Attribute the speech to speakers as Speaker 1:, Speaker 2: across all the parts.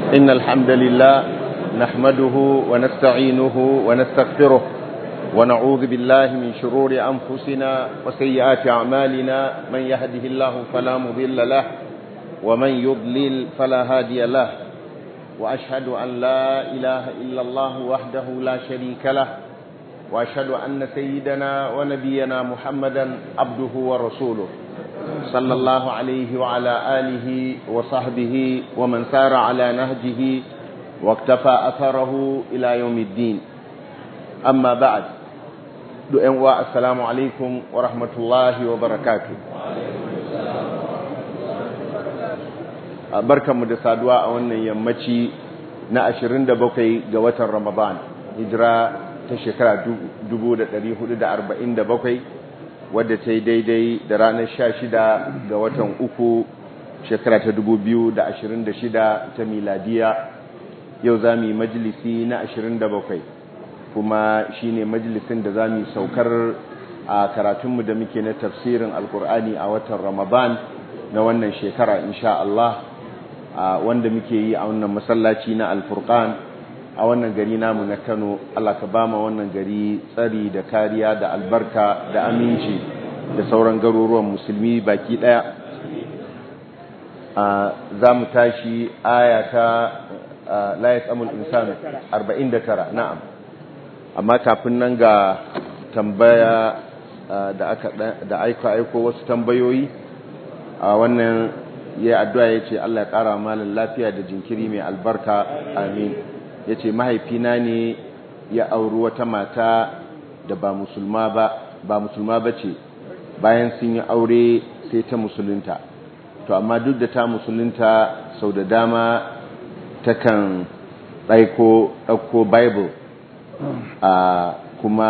Speaker 1: إن الحمد لله نحمده ونستعينه ونستغفره ونعوذ بالله من شرور أنفسنا وسيئات أعمالنا من يهده الله فلا مضل له ومن يضلل فلا هادي له وأشهد أن لا إله إلا الله وحده لا شريك له وأشهد أن سيدنا ونبينا محمدا عبده ورسوله صلى الله عليه وعلى آله وصحبه ومن سار على نهجه واقتفى أثره إلى يوم الدين أما بعد السلام عليكم ورحمة الله وبركاته barkanmu da saduwa a wannan yammaci na 27 ga watan Ramadan hijira ta shekara 1447 wadda ta yi daidai da ranar 16 ga watan uku shekara ta 2026 ta miladiya. Yau za mu yi majalisi na 27 kuma shine majalisin da za mu yi saukar a karatunmu da muke na tafsirin alkur'ani a watan Ramadan na wannan shekara insha Allah, wanda muke yi a wannan masallaci na Al-Furqan a wannan gari namu na Kano. Allah ka ba mu wannan gari tsari da kariya da albarka da aminci da sauran garuruwan musulmi baki daya. Za mu tashi aya ta la yasamul insanu 49. Na'am, amma kafin nan ga tambaya da aiko wasu tambayoyi. Wannan ya addu'a ya ce Allah ya ƙara malam lafiya da jinkiri mai albarka, amin. Ya ce mahaifina ne ya auri wata mata da ba musulma ba ce, bayan sun yi aure sai ta musulunta. To amma duk da ta musulunta sau da dama takan ɗauko Bible kuma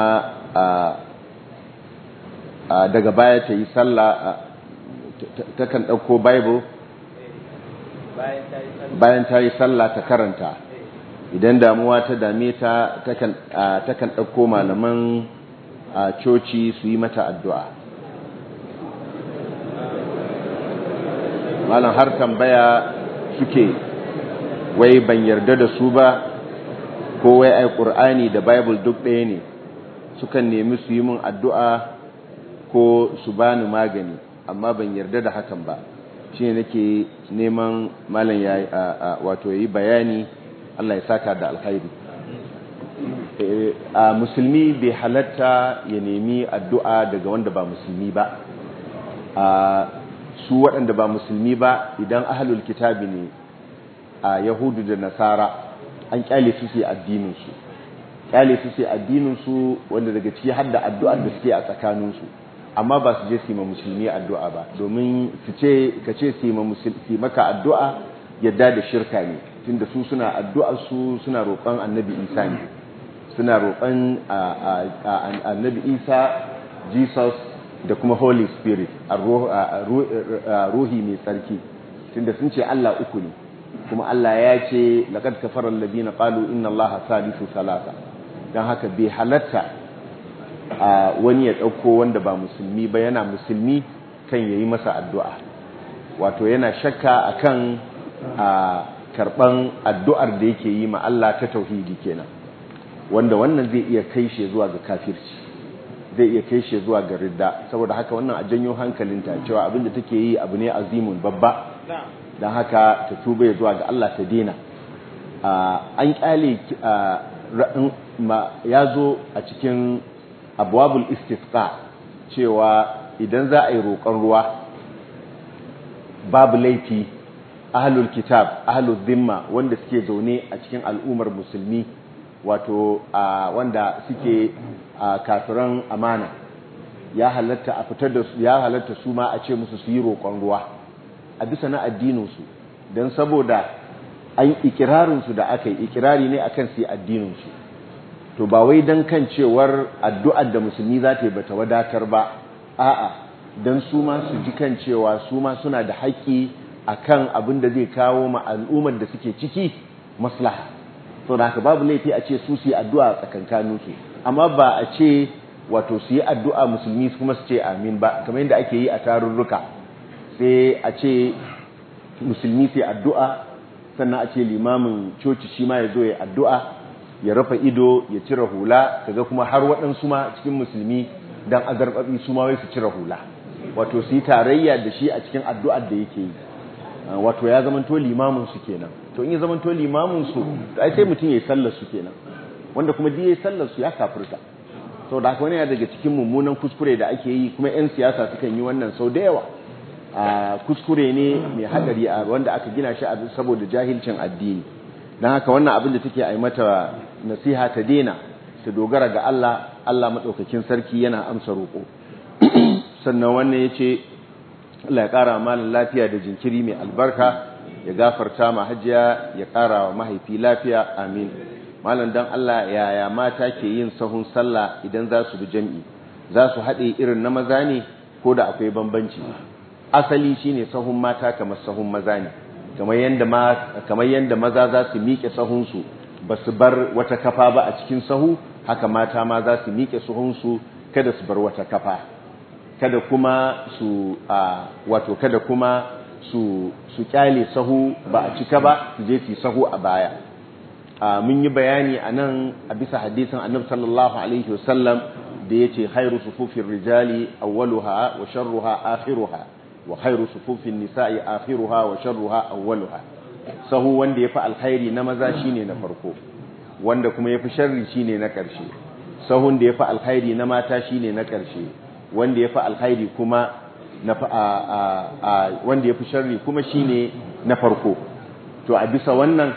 Speaker 1: daga baya ta yi sallah, takan ɗauko Bible bayan ta yi sallah ta karanta. Idan damuwa ta dame ta takan ɗauko malaman coci su yi mata addu'a. Malam har tambaya suke wai ban yarda da su ba, ko wai ai Qur'ani da Bible duk ɗaya ne, sukan nemi su yi min addu'a ko su bani magani, amma ban yarda da hakan ba. Shi ne nake neman malam wato yayi bayani. Allah ya saka da alkhairi. Musulmi bai halatta ya nemi addu'a daga wanda ba musulmi ba. Su waɗanda ba musulmi ba, idan ahlul kitabi ne, yahudu da nasara, an kyale su sai addininsu, wanda daga ciki har da addu'ar da suke a tsakaninsu, amma ba su je su yi ma musulmi addu'a ba, domin ka ce su yi maka addu'a yadda da shirka ne, tunda su suna addu'ar su suna roƙon annabi Isa ne, suna roƙon annabi Isa, Jesus da kuma Holy Spirit, ruhi mai tsarki, tunda sun ce Allah uku ne, kuma Allah ya ce laqad kafara alladhina qalu inna Allaha thalithu thalatha. Dan haka bai halatta wani ya ɗauko wanda ba musulmi ba yana musulmi kan yayi masa addu'a, wato yana shakka akan karban addu'ar da yake yi ma Allah ta tauhidi kenan, wanda wannan zai iya kai shi zuwa ga kafirci, zai iya kai shi zuwa ga ridda. Saboda haka wannan a janyo hankalinta cewa abin da take yi abu ne azimun babba, dan haka ta tuba zuwa ga Allah ta dena. An kyale ya zo a cikin abwabul istisqa cewa idan za a yi roƙon ruwa babu laifi ahlul kitab, ahlul zimma, wanda suke zaune a cikin al'ummar musulmi, wato wanda suke kafiran amana, ya halatta a fitar da su, ya halatta su ma a ce musu su yi roƙon ruwa a bisa na addininsu, don saboda an ikirarinsu da aka yi ikirari ne akan su yi addininsu. To ba wai don kan cewar addu'ar da musulmi za ta yi bata wadatar ba, a'a, don su ma su ji kan cewa su ma suna da haƙƙi akan abin da zai kawo ma al'ummar da suke ciki maslaha. To da haka babu laifi a ce su yi addu'a tsakankaninsu, amma ba a ce wato su yi addu'a musulmi kuma su ce amin ba, kamar yadda ake yi a tarurruka, sai a ce musulmi sai addu'a sannan a ce limamin coci shi ma ya zo ya addu'a ya rufe ido ya cire hula, kaga kuma har waɗansu ma cikin musulmi dan azarbabi su ma wai su cire hula, wato su yi tarayya da shi a cikin addu'ar da yake yi, wato ya zamanto limamin su kenan. To in ya zamanto limamin su to ai sai mutum yayi sallar su kenan, wanda kuma duk yayi sallar su ya kafirta. Saboda haka wani ya daga cikin mummunan kuskure da ake yi, kuma 'yan siyasa sukan yi wannan sau da yawa. Kuskure ne mai hadari wanda aka gina shi saboda jahilcin addini. Don haka wannan abin da take yi mata nasiha ta daina, ta dogara ga Allah, Allah madaukakin sarki yana amsa roƙo. Sannan wannan yace Allah ya ƙara malan lafiya da jinkiri mai albarka, ya gafarta ma hajiya, ya ƙara wa mahaifi lafiya, amin. Malam dan Allah yaya mata ke yin sahun sallah idan za su bi jami'i, za su haɗe irin na maza ne ko da akwai bambanci? Asali shine sahun mata kamar sahun maza ne, kamar yanda maza za su miƙe sahunsu ba su bar wata kafa ba a cikin sahu, haka mata ma za su miƙe sahunsu kada su bar wata kafa, kada kuma su kyale sahu ba a cika ba su je su sahu a baya. Mun yi bayani a nan a bisa hadisin annabi sallallahu alaihi wasallam da yace khairu sufufir rijali awwaluha wa sharruha akhiruha wa khairu sufufin nisa'i akhiruha wa sharruha awwaluha. Sahu wanda yafi alkhairi na maza shine na farko, wanda kuma yafi sharri shine na karshe. Sahun da yafi alkhairi na mata shine na karshe, wanda yafi alkhairi kuma wanda yafi sharri kuma shine na farko. To a bisa wannan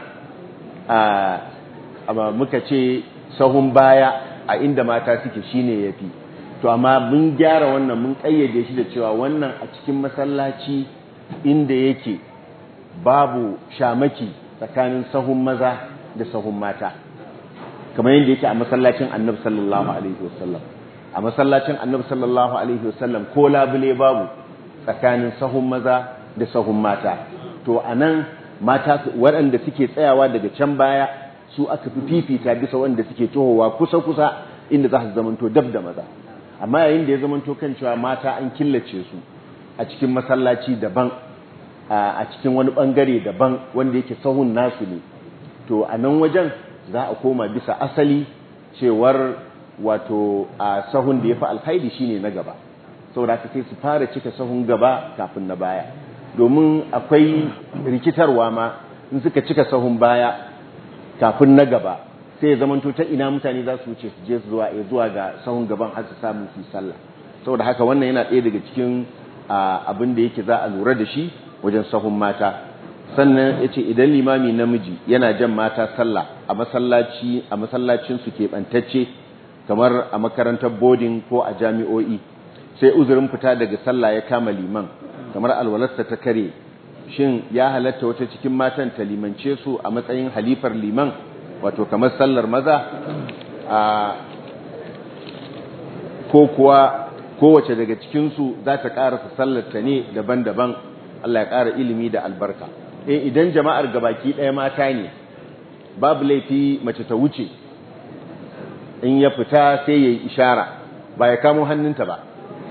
Speaker 1: muka ce sahun baya a inda mata suke shine yafi. To amma mun gyara wannan, mun kayyade shi da cewa wannan a cikin masallaci inda yake babu shamaki tsakanin sahun maza da sahun mata, kamar yadda yake a masallacin Annabi sallallahu alaihi wasallam. A masallacin Annabi sallallahu alaihi wasallam ko labule babu tsakanin sahun maza da sahun mata. To anan mata waɗanda suke tsayawa daga can baya su aka fi fifita bisa wanda suke tohowa kusa-kusa inda za su zamanto dab da maza. Amma yayin da ya zamanto kan cewa mata an killace su a cikin masallaci daban, a cikin wani bangare daban wanda yake sahun nasu ne, to a nan wajen za a koma bisa asali cewar wato a sahun da ya fi alhaidi shine na gaba, saboda haka sai su fara cika sahun gaba kafin na baya, domin akwai rikitarwa ma in suka cika sahun baya kafin na gaba sai ya zamanto ta ina mutane za su wuce su je zuwa ga sahun gaban har su samu su sallah. Saboda haka wannan yana ɗaya daga cikin abin da yake za a lura da shi wajen sahun mata. Sannan yace idan limami namiji yana jan mata sallah a masallacin su keɓantacce kamar a makarantar boarding ko a jami'o'i, sai uzurin fita daga sallah ya kama liman kamar alwalarsa ta kare, shin ya halatta wata cikin matan ta limance su a matsayin halifar liman, wato kamar sallar maza, ko kuwa kowace daga cikinsu za ta ƙarasa sallarta ne daban-daban? Allah ya ƙara ilimi da albarka. Idan jama'ar gabaki ɗaya mata ne, babu laifi mace ta wuce, in ya fita sai ya yi ishara, ba ya kamo hannunta ba,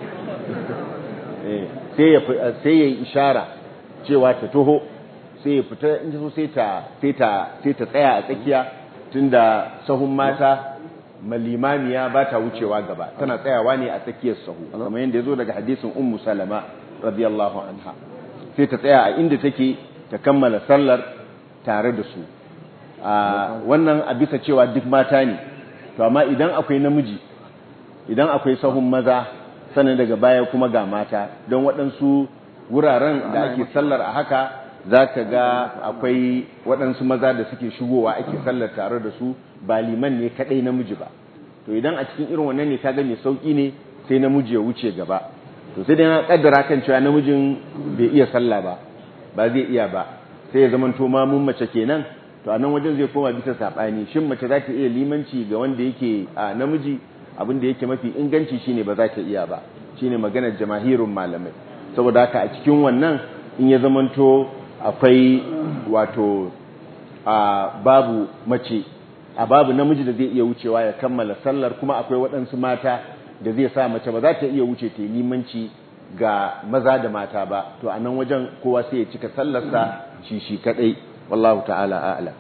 Speaker 1: sai ya yi ishara cewa ta toho, sai ya fita in so sai ta tsaya a tsakiya, tunda sahun mata malimamiya ba ta wucewa gaba, tana tsayawa ne a tsakiyar sahu, kamar yadda ya zo daga hadisin Ummu Salama radiyallahu anha. Sai ta tsaya a inda take ta kammala sallar tare da su. Wannan a bisa cewa duk mata ne, to amma idan akwai namiji, idan akwai sahun maza sannan daga baya kuma ga mata, don waɗansu wuraren da ake sallar a haka za ka ga akwai waɗansu maza da suke shigowa ake sallar tare da su, ba liman ne kaɗai namiji ba. To idan a cikin irin wannan ne ka ga mai sauƙi ne sai namiji ya wuce gaba. To sai dai na kaddara kan cewa namijin bai iya sallah ba zai iya ba, sai ya zamanto ma mun mace kenan, to a nan wajen zai koma bisa saɓani, shin mace za ta iya limanci ga wanda yake a namiji? Abin da yake mafi inganci shine ba za ta iya ba, shine maganar jamahirun malamai. Saboda haka a cikin wannan in ya zamanto akwai wato babu mace babu namiji da zai iya wucewa ya kammala sallar, kuma akwai waɗansu mata da zai sa mace ba za ta iya wuce ta limanci ga maza da mata ba, to a nan wajen kowa sai ya cika sallarsa shi kadai. wallahu ta'ala a'lam.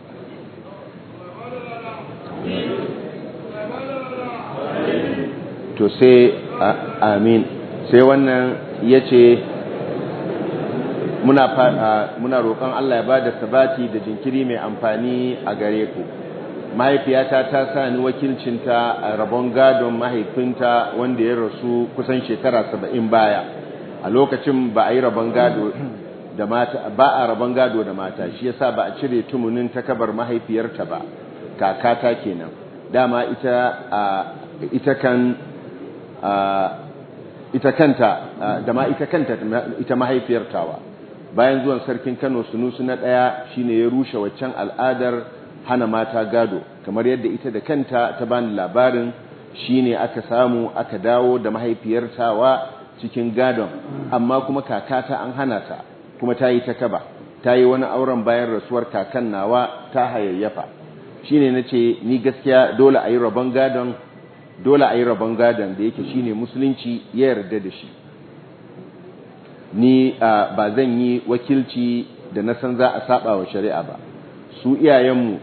Speaker 1: To sai amin. Sai wannan yace muna roƙon Allah ya bada sabati da jinkiri mai amfani a gare ku. Mahaifiyata ta sa ni wakilcinta a rabon gadon mahaifinta wanda ya rasu kusan shekara 70 baya. A lokacin ba a yi rabon gado da mata, ba a rabon gado da mata, shi yasa ba a cire tumunin takabar mahaifiyarta ba, kakata kenan. Dama ita mahaifiyartawa bayan zuwan sarkin Kano Sunusi na ɗaya shine ya rushe waccan al'adar hana mata gado, kamar yadda ita da kanta ta bani labarin shine aka samu aka dawo da mahaifiyartawa cikin gadon, amma kuma kakata an hana ta, kuma ta yi takaba, ta yi wani auren bayan rasuwar kakan nawa ta hayayyafa. Shine nace ni gaskiya dole a yi rabon gadon da yake shine musulunci ya yarda da shi. Ni ba zan yi wakilci da na san za a saba wa shari'a ba. Su iyayenmu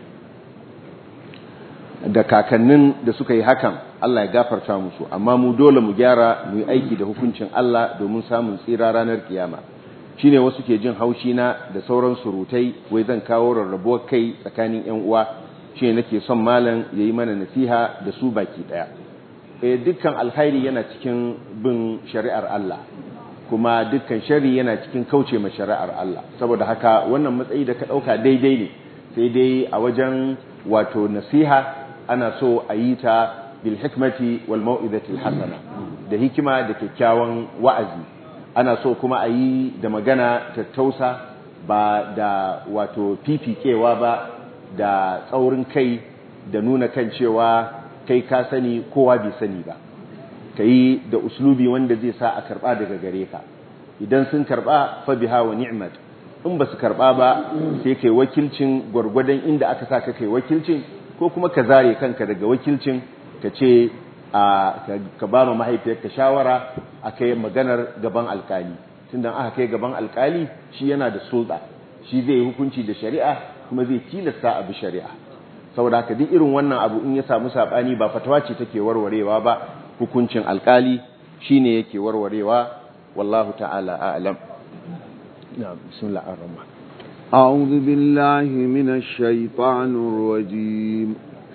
Speaker 1: da kakannin da suka yi hakan Allah ya gafarta musu, amma mu dole mu gyara, mu yi aiki da hukuncin Allah domin samun tsira ranar kiyama. Shine wasu ke jin haushi na da sauran surutai wai zan kawo rarrabuwar kai tsakanin ƴan uwa. Shine nake son malam yayi mana nasiha da su baki daya. Dukkan alkhairi yana cikin bin shari'ar Allah, kuma dukkan sharri yana cikin kauce ma shari'ar Allah. Saboda haka wannan matsayi da ka dauka daidai ne, sai dai a wajen wato nasiha ana so a yi ta bil hikmati wal mau'izati al hasana, da hikima da kyakkyawan wa'azi. Ana so kuma a yi da magana tattausa, ba da wato fifikewa ba, da tsaurin kai, da nuna kan cewa kai ka sani kowa bai sani ba. Ka yi da uslubi wanda zai sa a karba daga gare ka. Idan sun karba fa biha wa ni'mat, in ba su karba ba sai kai wakilcin gwargwadon inda aka sa ka kai wakilcin, ko kuma ka zare kanka daga wakilcin, ka ce ka ba ma mahaifiyarka shawara a kai maganar gaban alkali. Tunda aka kai gaban alkali shi yana da sulta, shi zai yi hukunci da shari'a kuma zai tilasta abu shari'a. Saboda haka duk irin wannan abu in ya samu sabani ba fatawa ce take warwarewa ba, hukuncin alkali shine yake warwarewa. Wallahu ta'ala a'lam. Na'am, bismillahir rahmanir rahim.
Speaker 2: A'udhu billahi minash shaitanir rajim.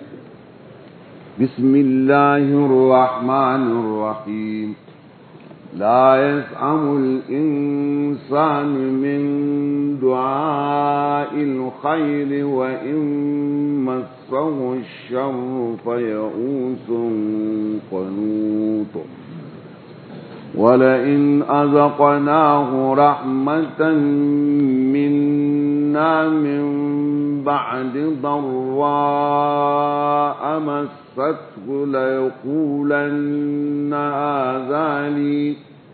Speaker 2: Bismillahir rahmanir rahim. لا يسأم الإنسان من دعاء الخير وإن مسه الشر فيئوس قنوط ولئن أذقناه رحمة منا من بعد ضراء مسته ليقولن هذا لي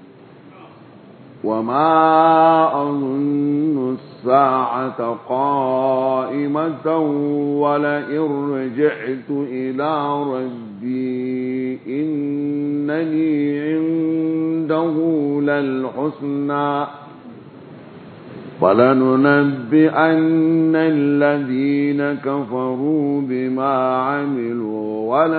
Speaker 2: وما أظن الساعة قائمة ولئن رجعت إلى ربي إنني عنده للحسنى فلننبئن الذين كفروا بما عملوا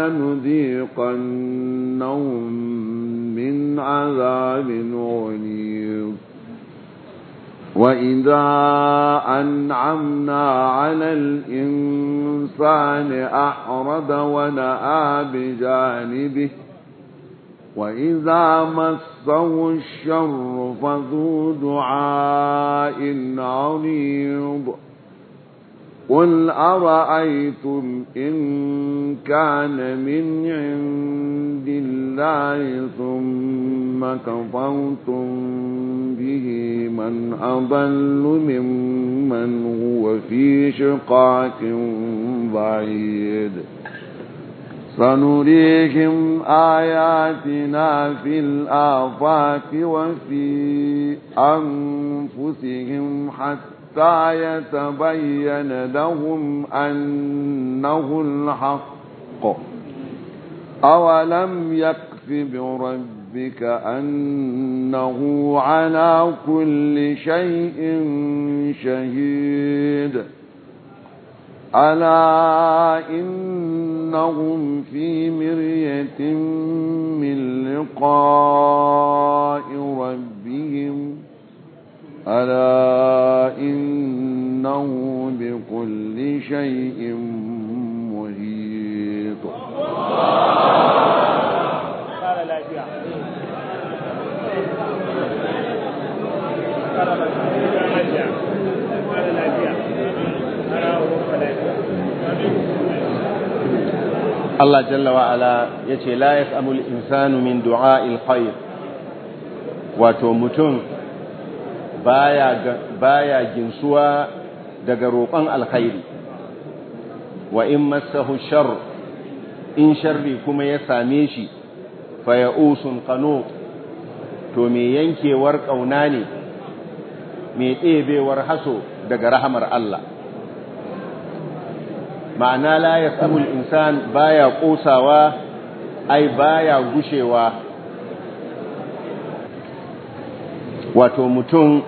Speaker 2: ولنذيقنهم من عذاب غليظ وإذا أنعمنا على الإنسان أعرض ونأى بجانبه وإذا مسه الشر فذو دعاء عريض قل أرأيتم إن كان من عند الله ثم كفرتم به من أضل ممن هو في شقاق بعيد سنريهم آياتنا في الآفاق وفي أنفسهم حتى يتبين لهم أنه الحق أولم يكف بربك ربك أنه على كل شيء شهيد ألا إنهم في مرية من لقاء ربهم ألا إنه بكل شيء محيط
Speaker 1: Allah jalla wa ala yace la yasamul insanu min du'a'il khair, wato mutum baya ginsuwa daga roƙon alkhairi, wa in massahu shar, in sharri kuma ya same shi fa ya'usun qanut, to me yankewar kauna ne, me ɗebewar haso daga rahamar Allah. ma'ana la yasamul insan baya kosawa, ai baya gushewa, wato mutum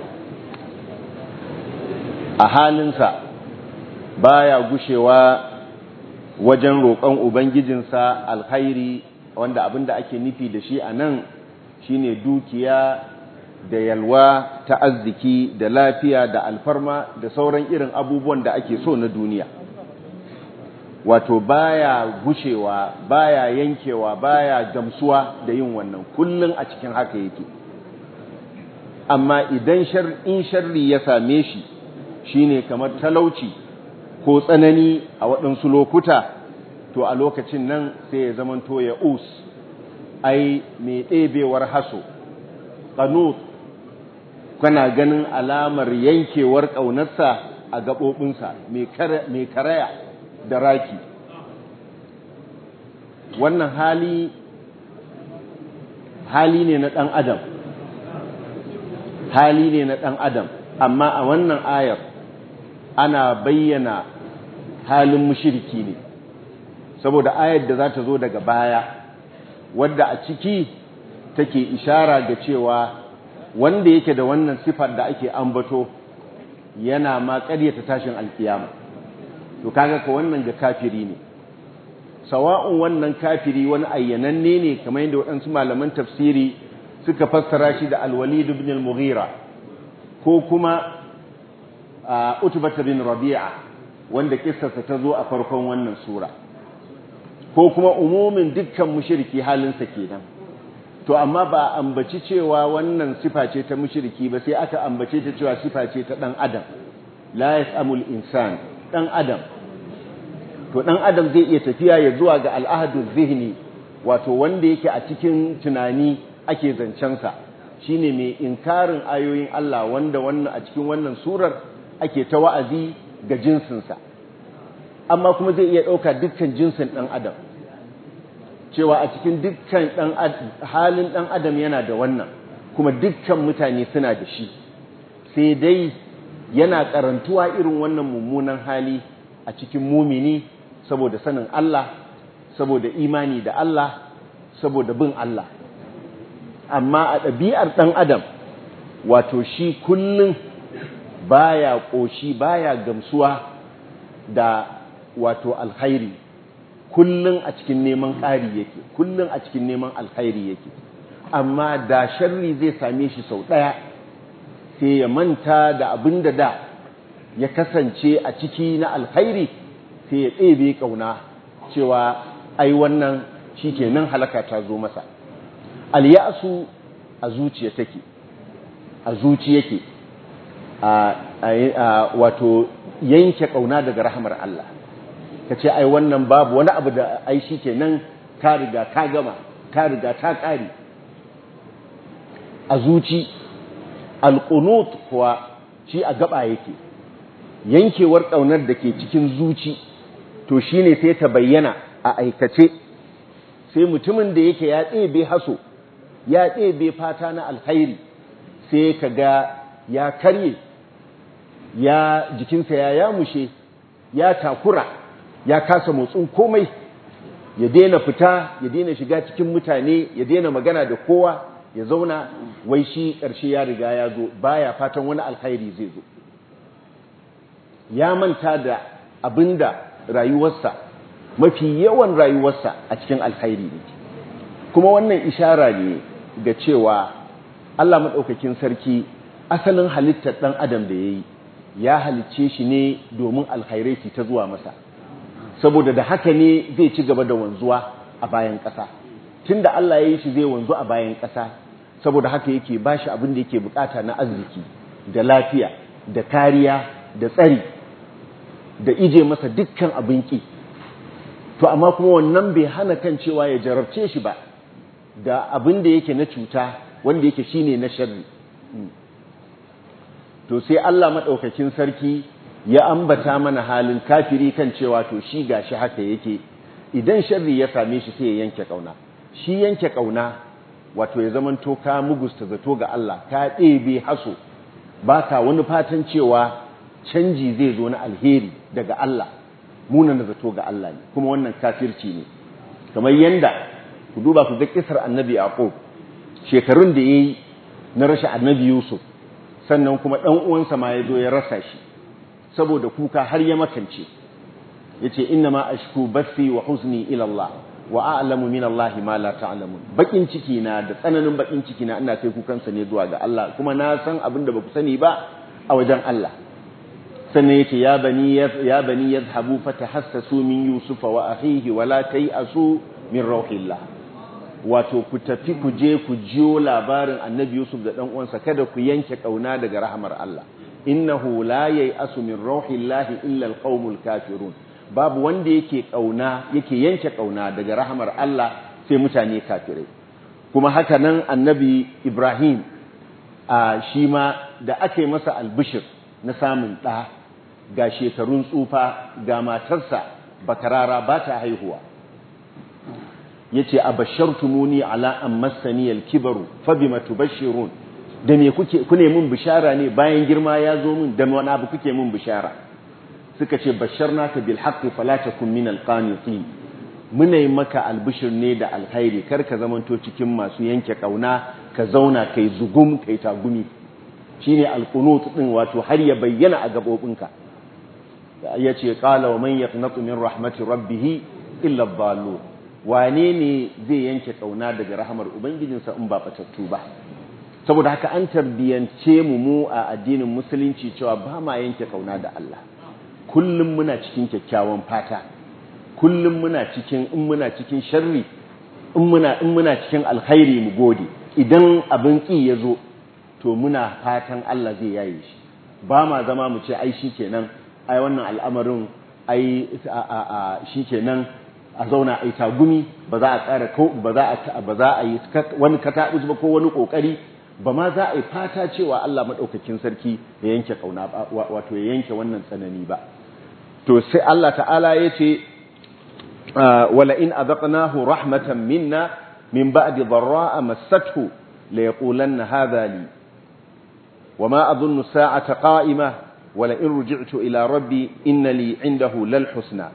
Speaker 1: a halinsa baya gushewa wajen roƙon ubangijinsa alkhairi, wanda abinda ake nufi da shi a nan shine dukiya da yalwa ta arziki da lafiya da alfarma da sauran irin abubuwan da ake so na duniya. Wato baya gushewa, baya yankewa, baya gamsuwa da yin wannan, kullun a cikin haka yake. Amma idan in sharri ya same shi, shine kamar talauci ko tsanani a waɗansu lokuta, to a lokacin nan sai ya zamanto ya ai mai ɗebewar haso, qanut, kana ganin alamar yankewar ƙaunarsa a gaɓoɓinsa, mai karaya da raki. Wannan hali ne na ɗan adam, hali ne na ɗan adam, amma a wannan ayar ana bayyana halin mushriki ne, saboda ayar da za ta zo daga baya wadda a ciki take ishara ga cewa wanda yake da wannan sifar da ake ambato yana ma ƙaryata tashin alkiyama. To kaga ka wannan ga kafiri ne, sawa'un wannan kafiri wani ayyananne ne kamar yadda waɗansu malaman tafsiri suka fassara shi da al-Walid ibn al-Mughira, ko kuma Utbah bin Rabi'a wanda kissarsa ta zo a farkon wannan sura, ko kuma umumin dukkan mushriki halinsa kenan. To amma ba ambaci cewa wannan sifa ce ta mushriki ba, sai aka ambace ta cewa sifa ce ta dan adam. La yasamul insan, dan adam. To dan adam zai iya tafiya ya zuwa ga al'ahadu zihni, wato wanda yake a cikin tunani ake zancensa, shine mai inkarin ayoyin Allah, wanda wannan a cikin wannan surar ake ta wa'azi ga jinsinsa. Amma kuma zai iya ɗauka dukkan jinsin ɗan adam, cewa a cikin dukkan halin ɗan adam yana da wannan, kuma dukkan mutane suna da shi, sai dai yana karantuwa irin wannan mummunan hali a cikin mumini saboda sanin Allah, saboda imani da Allah, saboda bin Allah. Amma a ɗabi'ar ɗan adam, wato shi kullum baya ƙoshi, baya gamsuwa da wato alkhairi, kullum a cikin neman ƙari yake, kullum a cikin neman alkhairi yake. Amma da sharri zai same shi sau ɗaya, sai ya manta da abin da ya kasance a ciki na alkhairi, sai ya ɗebe ƙauna cewa ai wannan shi kenan halaka ta zo masa. Al-ya'su a zuciya take, a zuci yake, wato yanke ƙauna daga rahmar Allah. Ka ce ai wannan babu wani abu da ai shi kenan ta riga ta gama, ta riga ta ƙare. A zuci, al-qunut kuwa shi a gaba yake, yankewar ƙaunar da ke cikin zuci, to shine sai ta bayyana a aikace. Sai mutumin da yake ya ɗebe haso, ya ɗebe fata na alkhairi, sai ka ga ya karye, ya jikinsa ya yamushe, ya takura, ya kasa motsin komai, ya daina fita, ya daina shiga cikin mutane, ya daina magana da kowa, ya zauna wai shi ƙarshe ya riga ya zo, baya fatan wani alkhairi zai zo. Ya manta da abinda rayuwarsa, mafi yawan rayuwarsa a cikin alkhairi ne. Kuma wannan ishara ne ga cewa Allah maɗaukakin sarki asalin halittar ɗan adam da ya yi, ya halicce shi ne domin alkhairai su ta zuwa masa, saboda da haka ne zai ci gaba da wanzuwa a bayan ƙasa. Tun da Allah ya yi shi zai wanzu a bayan ƙasa, saboda haka yake ba shi abin da yake bukata na arziki da lafiya da kariya da tsari da ije masa dukkan abin ƙi. To amma kuma wannan bai hana kan cewa ya jarabce shi ba da abin da yake na cuta wanda yake shine na sharri. To sai Allah maɗaukakin sarki ya ambata mana halin kafiri kan cewa to shi gashi haka yake, idan sharri ya same shi sai ya yanke kauna. Shi yanke kauna wato ya zamanto ka mugusta zato ga Allah, ka ɗebe haso, ba ka wani fatan cewa canji zai zo na alheri daga Allah, munana zato ga Allah ne, kuma wannan kafirci ne. Kamar yanda ku duba ku ga kisar annabi Yaqub, shekarun da yayi na rashin annabi Yusuf, sannan kuma ɗan uwansa ma ya zo ya rasa shi saboda kuka har ya makance. Yace inna ma ashku bathi wa huzni ila Allah wa a'lamu min Allah ma la ta'lamun. Bakin ciki na da tsananin bakin ciki na ina kai kukansa ne zuwa ga Allah, kuma na san abin da baku sani ba a wajen Allah. Sannan yace ya bani yadhhabu fatahassasu min yusufa wa akhihi wa la tayasu min rauhillah. Wato ku tafi ku je ku jiyo labarin annabi Yusuf da dan uwansa, kada ku yanke kauna daga rahmar Allah. Innahu la yayasu min rauhillahi illa alqaumul kafirun. Babu wanda yake yanke kauna daga rahmar Allah sai mutane kafirai. Kuma haka nan annabi Ibrahim shi ma da aka yi masa albishir na samun ɗa, ga shekarun tsufa, ga matarsa bakarara ba ta haihuwa, yace abashartumuni ala an massani alkibaru fabima tubashirun. Da me kune mun bishara ne bayan girma ya zo mun, da wani abu kuke mun bishara? Suka ce basharnaka bil haqqi fala takun min alqanitin. Muna yi maka albishir ne da alkhairi, kar ka zamanto cikin masu yanke kauna, ka zauna kai zugum kai tagumi. Shine alqunut din, wato har ya bayyana a gabobinka. Yace qala wa man yaqnatu min rahmati rabbih illa adh-dhallun. Wane ne zai yanke kauna daga rahamar ubangijinsa in ba fatattu ba? Saboda haka an tarbiyance mu a addinin musulunci cewa ba ma yanke kauna da Allah. Kullum muna cikin kyakkyawan fata, kullum muna cikin in muna cikin sharri, in muna cikin alkhairi mu gode. Idan abin ki ya zo to muna fatan Allah zai yaye shi. Ba ma zama mu ce ai shikenan, ai wannan al'amarin ai shikenan a zauna ai tagumi, ba za a ƙara ba za a yi wani kataɓus ba ko wani ƙoƙari, ba ma za a yi fata cewa Allah maɗaukakin sarki ya yanke kauna, wato ya yanke wannan tsanani ba. To sai Allah ta'ala ya ce wala in adaqnahu rahmatan minna min ba'di dharra'a massathu la yaqulanna hadha li wama adhunnu as-sa'ata qa'ima wala in ruj'tu ila rabbi inna li 'indahu lal husna.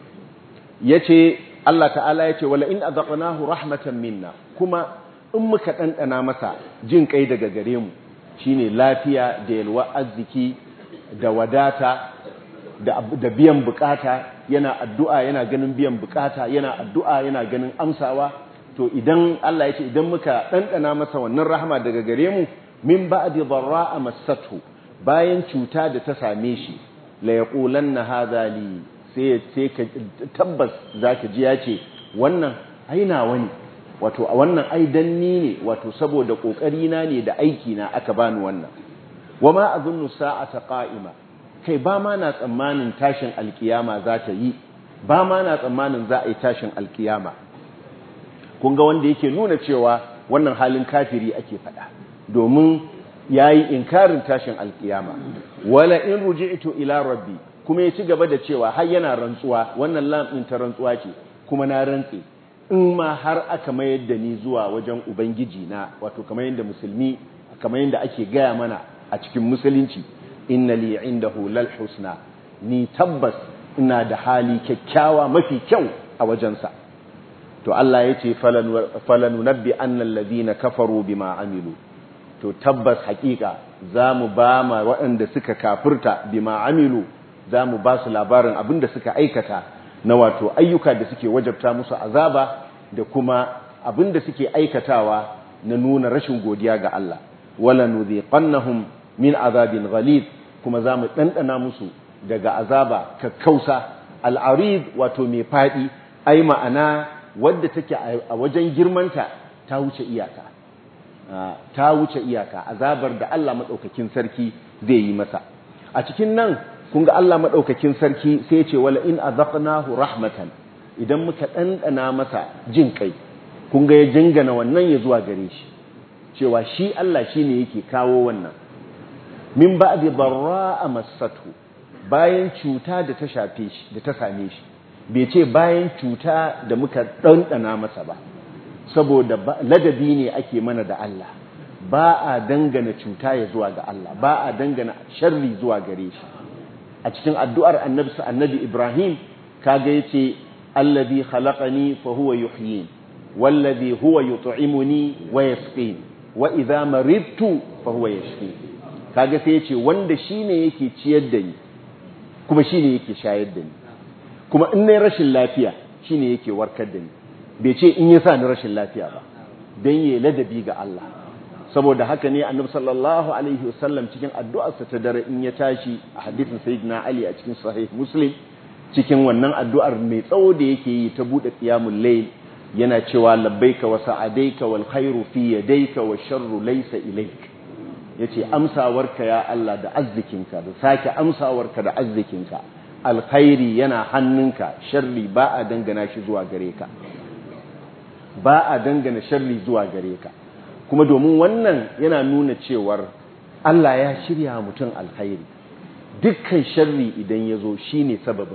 Speaker 1: Yace Allah ta'ala yace wala in adaqnahu rahmatan minna, kuma in muka dandana masa jin kai daga gare mu, shine lafiya da yalwa arziki da wadata da biyan bukata, yana addu'a yana ganin biyan bukata, yana addu'a yana ganin amsawa. To idan Allah yace idan muka dandana masa wannan rahama daga gare mu, min ba'di dharra'a massathu, bayan cuta da ta same shi, la yaqulanna hadha li, sai ka tabbas zaka ji yace wannan ai nawa ne, wato wannan ai danni ne, wato saboda kokari na ne da aiki na aka bani wannan. Wama azunnu sa'ata qa'ima, kai ba ma na tsammanin tashin alkiyama za ta yi, ba ma na tsammanin za a yi tashin alkiyama. Kun ga wanda yake nuna cewa wannan halin kafiri ake faɗa, domin yayi inkarin tashin alkiyama. Wala in ruji'tu ila rabbi, kuma ya ci gaba da cewa har yana rantsuwa, wannan lam din ta rantsuwa ce, kuma na rantse in ma har aka mayar da ni zuwa wajen ubangiji na, wato kamar yadda musulmi, kamar yadda ake gaya mana a cikin musulunci, inna li indahu lal husna, ni tabbas ina da hali kyakkyawa mafi kyau a wajensa. to Allah ya ce falanunabbi annal ladina kafaru bima amilu, to tabbas hakika zamu ba ma waɗanda suka kafirta bima amilu, zamu ba su labarin abinda suka aikata na wato ayyuka da suke wajabta musu azaba da kuma abinda suke aikatawa na nuna rashin godiya ga Allah. Wala nudhiqannahum min azabin ghalid, kuma zamu dandana musu daga azaba kakkausa. Al-arid wato mai fadi, ai ma'ana wadda take a wajen girmanta ta wuce iyaka, ta wuce iyaka azabar da Allah madaukakin sarki zai yi masa. A cikin nan kun ga Allah madaukakin sarki sai ya ce wala in azaqnahu rahmatan, idan muka dandana masa jin kai, kun ga ya jingana wannan ya zuwa gare shi cewa shi Allah shine yake kawo wannan. Min ba'di darra'a massatu, bayan cuta da ta shafe shi da ta same shi, bai ce bayan cuta da muka dandana masa ba, saboda ladabi ne ake mana da Allah, ba a dangana cuta ya zuwa ga Allah, ba a dangana sharri zuwa gare shi. A cikin addu'ar annabi Ibrahim kaga yace allazi khalaqani fa huwa yuhyin wallazi huwa yut'imuni wa yasqin wa idha maridtu fa huwa yashfin. Kaga sai yace wanda shine yake ciyar da ni kuma shine yake shayar da ni, kuma in nayi rashin lafiya shine yake warkar da ni. Bai ce in yasa ni rashin lafiya ba, dan yayi ladabi ga Allah. Saboda haka ne annabi sallallahu alaihi wasallam cikin addu'arsa ta dare in ya tashi, a hadisin sayyidina Ali a cikin sahih Muslim, cikin wannan addu'ar mai tsawo da yake yi ta bude qiyamul layl, yana cewa labbaika wa sa'adaika wal khairu fi yadayka wash sharru laysa ilayk. Yace amsawarka ya Allah da azzikinka, da sake amsawarka da azzikinka, alkhairi yana hannunka, sharri ba a dangana shi zuwa gare ka, ba a dangana sharri zuwa gare ka. Kuma domin wannan yana nuna cewar Allah ya shirya mutum alkhairi. Dukkan sharri idan ya zo shi ne sababin,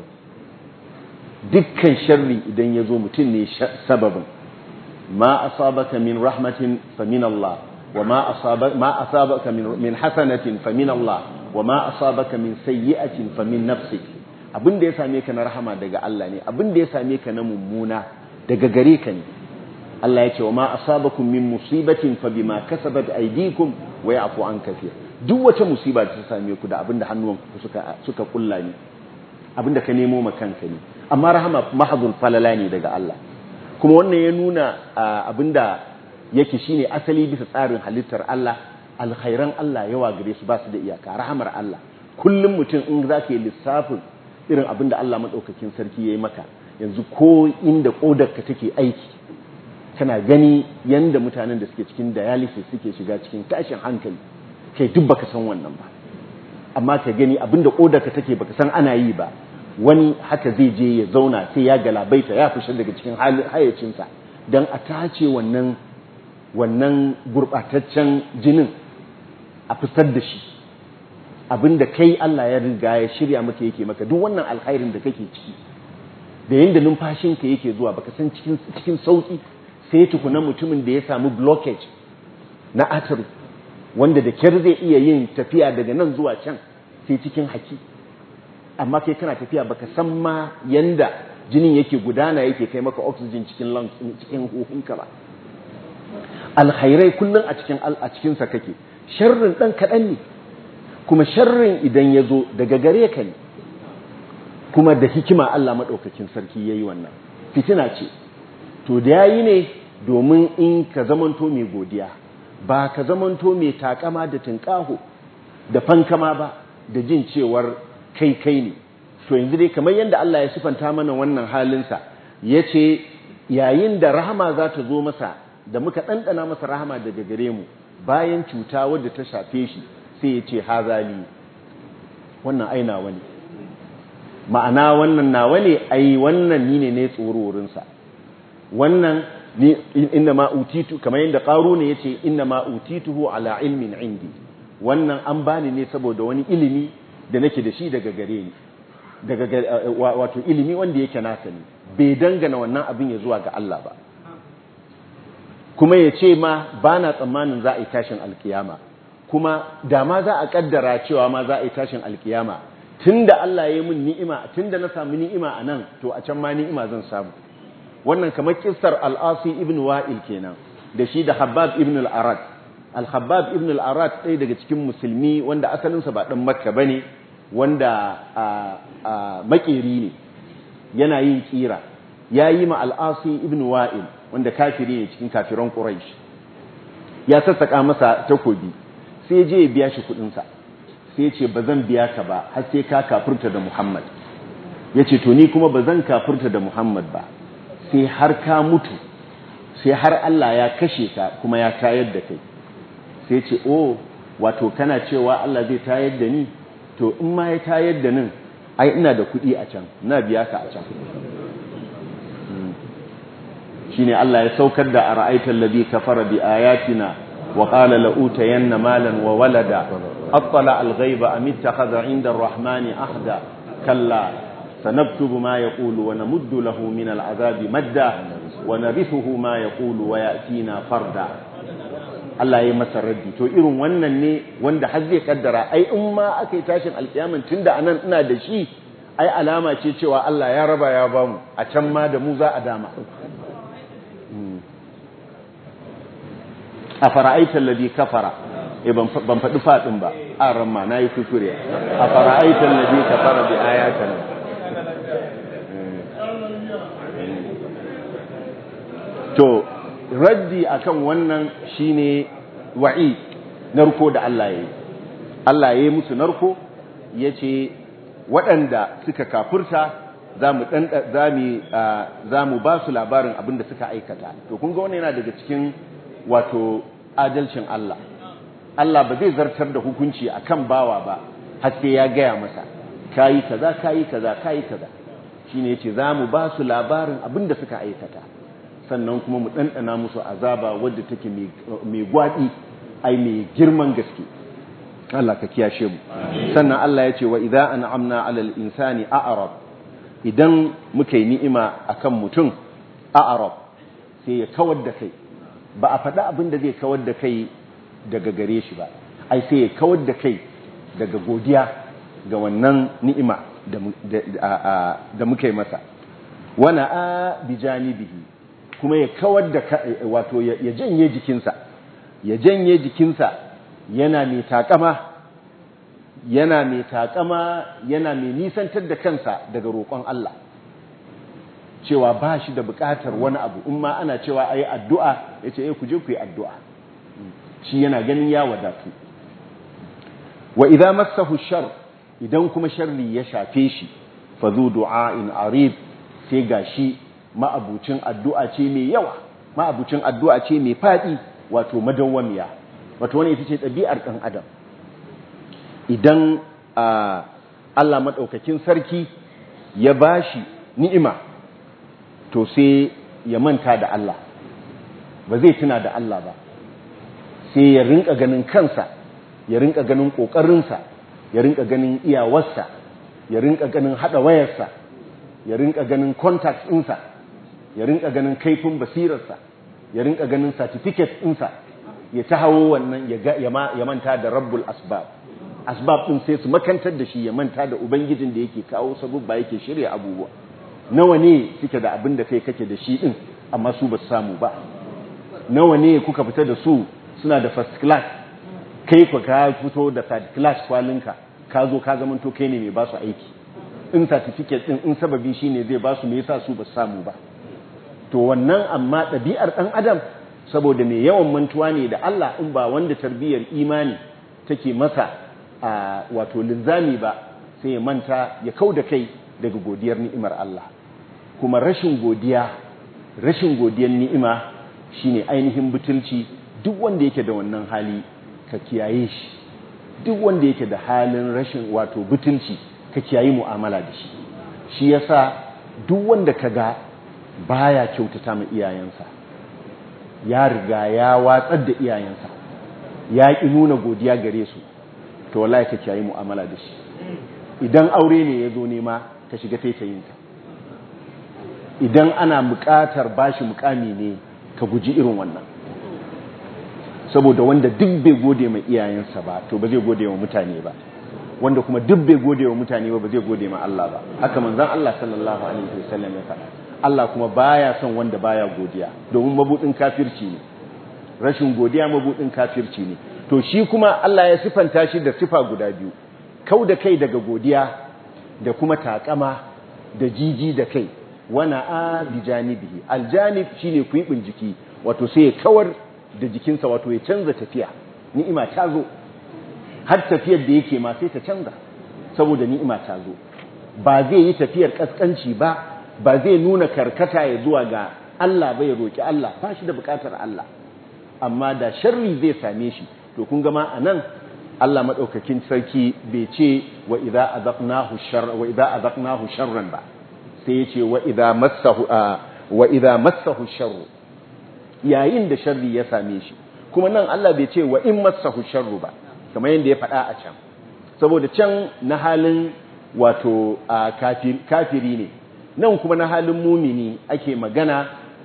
Speaker 1: dukkan sharri idan ya zo mutum ne sababin. Ma asabaka min rahmatin fa min Allah, wa ma asabaka min hasanatin fa min Allah, wa ma asabaka min sayyi'atin fa min nafsik. Abin da ya same ka na rahama daga Allah ne, abin da ya same ka na mummuna daga gare ka ne. Allah ya ce wa ma asabakum min musibatin fa bima kasabat aydikum wa ya'fu an kathir. Duk wata musiba da ta same ku da abinda hannuwanku suka kulla ne, abinda ka nemo ma kanka ne. Amma rahama mahzul falala ne daga Allah. Kuma wannan ya nuna abinda yake shine asali bisa tsarin halittar Allah, alkhairan Allah yawa gare su ba su da iyaka. Rahamar Allah kullum mutum in zaka yi lissafin irin abinda Allah madaukakin sarki yayi maka, yanzu ko inda kodarka take aiki kana gani yanda mutanen da suke cikin dialysis suke shiga cikin tashin hankali, kai duk baka san wannan ba. Amma ka gani abinda kodarka take baka san ana yi ba, wani haka zai je ya zauna sai ya galabaita ya fushi daga cikin hayyacinsa dan a tace wannan gurbataccen jinin a fitar da shi. Abinda kai Allah ya riga ya shirya maka yake maka, duk wannan alkhairin da kake ciki da yanda numfashinka yake zuwa baka san cikin sauki, sai tukuna mutumin da ya samu blockage na artery wanda da kyar zai iya yin tafiya daga nan zuwa can sai cikin haki, amma kai kana tafiya baka san ma yanda jinin yake gudana yake kai maka oxygen cikin lungs cikin huhunka ba. Alkhairai kullun a cikin sa kake, sharrin dan kadan ne, kuma sharrin idan yazo daga gare ka ne. Kuma da hikima Allah madaukakin sarki yayi wannan. Fitina ce, to da yayi ne domin in ka zamanto mai godiya, ba ka zamanto mai takama da tinkaho da fankama ba da jin cewar kai ne. To yanzu dai kamar yadda Allah ya sifanta mana wannan halinsa, yace yayin da rahama za ta zo masa, da muka ɗanɗana masa rahama daga gare mu bayan cuta wadda ta shafe shi, sai ya ce hazali, wannan ai nawa ne, ma'ana wannan nawa ne, ai wannan ni ne tsororinsa, wannan ni inna ma utitu, kamar yadda Qarun yace inna ma utituhu ala ilmin indi, wannan an bani ne saboda wani ilimi da nake da shi daga gare ni, wato ilimi wanda yake nasa ne, bai dangana wannan abin ya zuwa ga Allah ba. Kuma yace ma bana tsammanin za a yi tashin alkiyama, kuma da ma za a kaddara cewa ma za a yi tashin alkiyama, tunda Allah ya yi min ni'ima, tunda na samu ni'ima anan, to a can ma ni'ima zan samu. wannan kamar kissar al-Asi ibn Wa'il kenan da shi da Habbab ibn al-Arad. Al-Habbab ibn al-Arad ɗaya daga cikin musulmi wanda asalinsa ba ɗan Makka bane, wanda makeri ne, yana yin kira. Yayi ma al-Asi ibn Wa'il wanda kafiri ne cikin kafiran Quraysh. Ya sassaka masa takobi, sai je ya biya shi kuɗin sa. Sai ya ce bazan biya ka ba har sai ka kafirta da Muhammad. Yace to ni kuma bazan kafirta da Muhammad ba sai har ka mutu, sai har Allah ya kashe ka kuma ya tayar da kai. Sai ce wato kana cewa Allah zai tayar da ni, to in ma ya tayar da nin ai ina da kuɗi a can, na biya ka a can. Shine Allah ya saukar da ara'aita alladhi kafara bi ayatina wa qala la utayanna malan wa walada attala al-ghaiba am ittakhadha 'inda ar-rahmani ahda kalla sanaktubu ma yaqulu wa namuddu lahu min al-'adhabi madda wa narithuhu ma yaqulu wa ya'tina farda. Allah ya masa raddi. To irin wannan ne wanda har zai kaddara ai in ma akai tashin alkiyaman tunda anan ina da shi ai alama ce cewa Allah ya raba ya bamu, a can ma da mu za a dama. A fara'aitar ladi kafara, ban faɗi faɗin ba, a ramma na yi kuskure. A fara'aitar ladi kafara bi ayatan. To, raddi akan wannan shine wa'i, narko da Allah ya yi. Allah ya yi musu narko, ya ce waɗanda suka kafurta za mu ba su labarin abin da suka aikata. To, kun ga wannan yana daga cikin wato adalcin Allah. Allah ba zai zartar da hukunci akan bawa ba har sai ya gaya masa kayi kaza kayi kaza kayi kaza. Shine yace zamu ba su labarin abinda suka aikata, sannan kuma mu dandana musu azaba wadda take mai gwadi ai mai girman gaske. Allah ka kiyashe mu. Sannan Allah yace wa idza an'amna 'alal insani a'rab, idan muka yi ni'ima akan mutum a'rab sai ya kawar da kai. Ba a faɗa abin da zai kawar da kai daga gare shi ba, ai sai ya kawar da kai daga godiya ga wannan ni'ima da muka yi masa. Wana a bijanibihi, kuma ya kawar da wato ya janye jikinsa, yana mai takama yana mai nisantar da kansa daga roƙon Allah, cewa ba shi da buƙatar wani abu. In ma ana cewa ayi addu'a, yace ku je ku yi addu'a, shi yana ganin ya wadatu. Wa idza massahu shar, idan kuma sharri ya shafe shi, fa zu du'ain arib, sai gashi ma'abucin addu'a ce mai yawa, ma'abucin addu'a ce mai fadi, wato madawwamiya. Wato wannan ita ce ɗabi'ar ɗan adam. Idan Allah madaukakin sarki ya bashi ni'ima, to sai ya manta da Allah, ba zai tuna da Allah ba, sai ya rinka ganin kansa, ya rinka ganin ƙoƙarinsa, ya rinka ganin iyawarsa, ya rinka ganin haɗa wayarsa, ya rinka ganin contacts ɗinsa, ya rinka ganin kaifin basirarsa, ya rinka ganin certificates ɗinsa, ya ta hawo wannan ya manta da rabbul asbab. Asbab ɗin sai su makantar da shi, ya manta da ubangijin da yake kawo sabubba, yake shirya abubuwa. Nawa ne suke da abin da kai kake da shi ɗin amma su ba su samu ba? Nawa ne kuka fita da su suna da first class, kai ku ka fito da third class kwalinka, ka zo ka zamanto kai ne mai ba su aiki. In certificate ɗin in sababi shi ne zai ba su, me yasa su ba su samu ba? To wannan amma ɗabi'ar ɗan adam, saboda mai yawan mantuwa ne da Allah, in ba wanda tarbiyyar imani take masa wato linzami ba, sai ya manta, ya kau da kai daga godiyar ni'imar Allah. Kuma rashin godiyar ni'ima shine ainihin butulci. Duk wanda yake da wannan hali ka kiyaye shi, duk wanda yake da halin rashin wato butulci ka kiyaye mu'amala da shi. Shi yasa duk wanda kaga baya kyautata ma iyayensa, ya riga ya watsar da iyayensa, ya ki nuna godiya gare su, to wallahi ka kiyaye mu'amala da shi. Idan aure ne ya zo nema, ka shiga taitayinka. Idan ana buƙatar bashi mukami ne, ka guji irin wannan. Saboda wanda duk bai gode ma iyayensa ba, to ba zai gode wa mutane ba. Wanda kuma duk bai gode wa mutane ba, ba zai gode ma Allah ba. Haka manzon Allah sallallahu alaihi wasallam ya faɗa. Allah kuma baya son wanda baya godiya domin mabudin kafirci ne rashin godiya mabudin kafirci ne to shi kuma Allah ya sifanta shi da sifa guda biyu kau da kai daga godiya da kuma takama da jiji da kai wana a bi janibihi aljanib shine kuibin jiki wato sai ya kawar da jikinsa wato ya canza tafiya ni'ima ta zo har tafiyar da yake ma sai ta canza saboda ni'ima ta zo ba zai yi tafiyar kaskanci ba zai nuna karkata ya zuwa ga Allah ba ya roki Allah ba shi da bukatar Allah amma da sharri zai same shi to kun ga ma anan Allah madaukakin sarki bai ce wa idza azaqnahu sharran ba sai ya ce wa idza massahu sharru yayin da sharri ya same shi kuma nan Allah bai ce wa in massahu sharru ba kamar yadda ya faɗa a can saboda can na halin wato kafiri ne nan kuma na halin mumini ake magana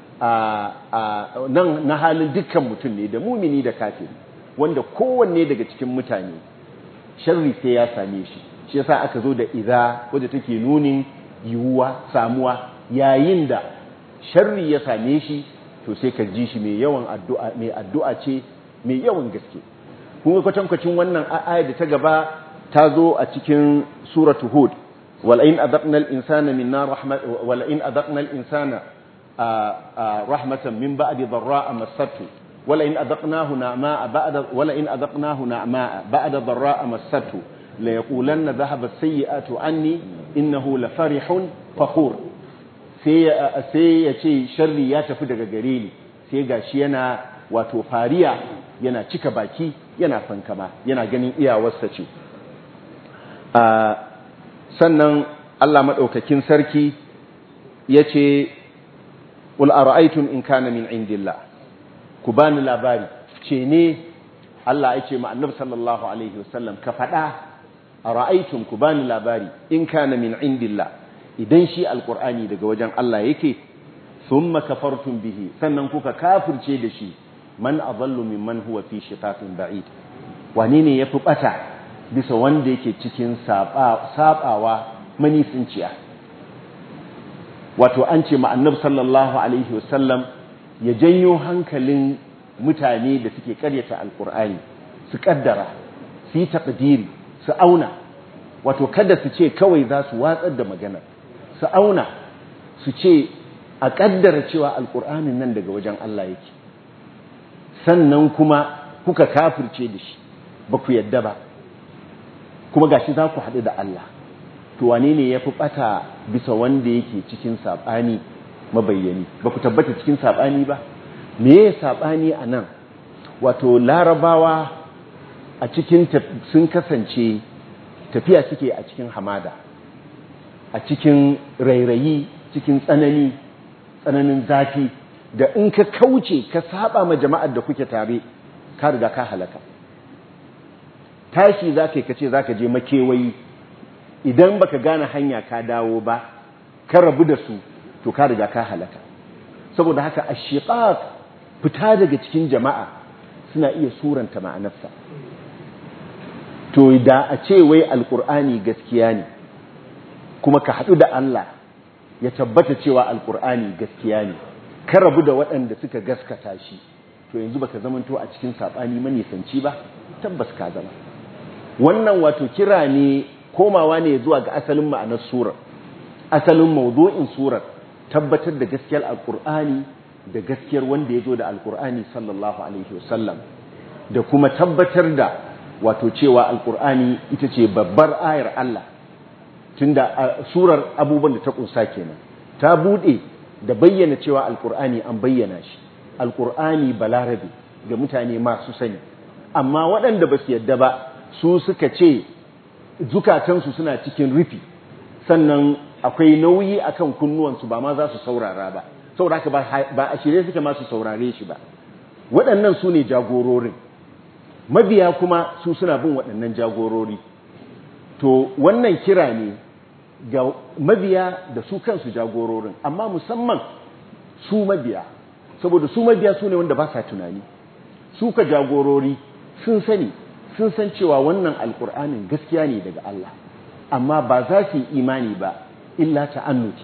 Speaker 1: nan na halin dukkan mutum ne da mumini da kafiri wanda kowanne daga cikin mutane sharri sai ya same shi yasa aka zo da idza wadda take nunin yiwuwa samuwa yayin da sharri ya same shi to sai ka ji shi mai yawan addu'a ce mai yawan gaske kuma kwatankwacin wannan ayar da ta gaba ta zo a cikin suratu hud wal'in adaqna al-insana minna rahmatan min ba'di dharra'a massatu wal'in adaqnahu na'ma'a ba'da dharra'a massatu la yaqulanna dhahaba as-sayyi'atu anni innahu la farihun fakhur sai ya ce sharri ya tafi daga gare ni sai gashi yana wato fariya yana cika baki yana fankama yana ganin iyawarsa ce sannan Allah madaukakin sarki yace qul ara'aytum in kana min indillah ku bani labari ce ne Allah yace ma annabi sallallahu alaihi wasallam ka fada ara'aytum ku bani labari in kana min indillah idan shi alqur'ani daga wajen Allah yake thumma kafartum bihi sannan kuka kafirce da shi man adallu mimman huwa fi shiqaqin ba'id wani ne yafi bata bisa wanda yake cikin sabawa manisinciya wato an ce ma annabi sallallahu alaihi wasallam ya janyo hankalin mutane da suke karyata alqur'ani su kaddara su yi taqdiri su auna wato kada su ce kawai za su watsar da magana su auna su ce a kaddara cewa alqur'anin nan daga wajen Allah yake sannan kuma kuka kafirce da shi ba ku yadda ba kuma gashi za ku haɗu da Allah to wane ne ya fi ɓata bisa wanda yake cikin saɓani mabayyani ba ku tabbata cikin saɓani ba me ya saɓani a nan wato larabawa a cikin sun kasance tafiya suke a cikin hamada a cikin rairayi cikin tsananin zafi da in ka kauce ka saba ma jama'ar da kuke tare ka riga ka halaka tashi za ka yi kace za ka je makewayi idan baka gane hanya ka dawo ba ka rabu da su to ka riga ka halaka saboda haka ashiqaq fita daga cikin jama'a suna iya suranta ma'anarsa to da a ce wai alqur'ani gaskiya ne kuma ka hadu da Allah ya tabbata cewa alqur'ani gaskiya ne ka rabu da waɗanda suka gaskata shi to yanzu baka zamanto a cikin sabani manisanci ba tabbas ka zama wannan wato kira ne komawa ne zuwa ga asalin ma'anar surar asalin mawdu'in surar tabbatar da gaskiyar alqur'ani da gaskiyar wanda yazo da alqur'ani sallallahu alaihi wasallam da kuma tabbatar da wato cewa alqur'ani ita ce babbar ayar Allah tunda surar abubuwan da ta kunsa kenan ta bude da bayyana cewa alqur'ani an bayyana shi alqur'ani balarabi ga mutane masu sani amma waɗanda ba su yadda ba su suka ce zukatansu suna cikin rufi sannan akwai nauyi akan kunnuwansu ba ma za su saurara ba saboda haka ba a shirye suke ma su saurare shi ba waɗannan su ne jagororin mabiya kuma su suna bin waɗannan jagorori to wannan kira ne ga mabiya da su kansu jagororin amma musamman su mabiya saboda su mabiya su ne wanda ba sa tunani su ka jagorori sun san cewa wannan alkur'anin gaskiya ne daga Allah amma ba za su yi imani ba illa ta'annuti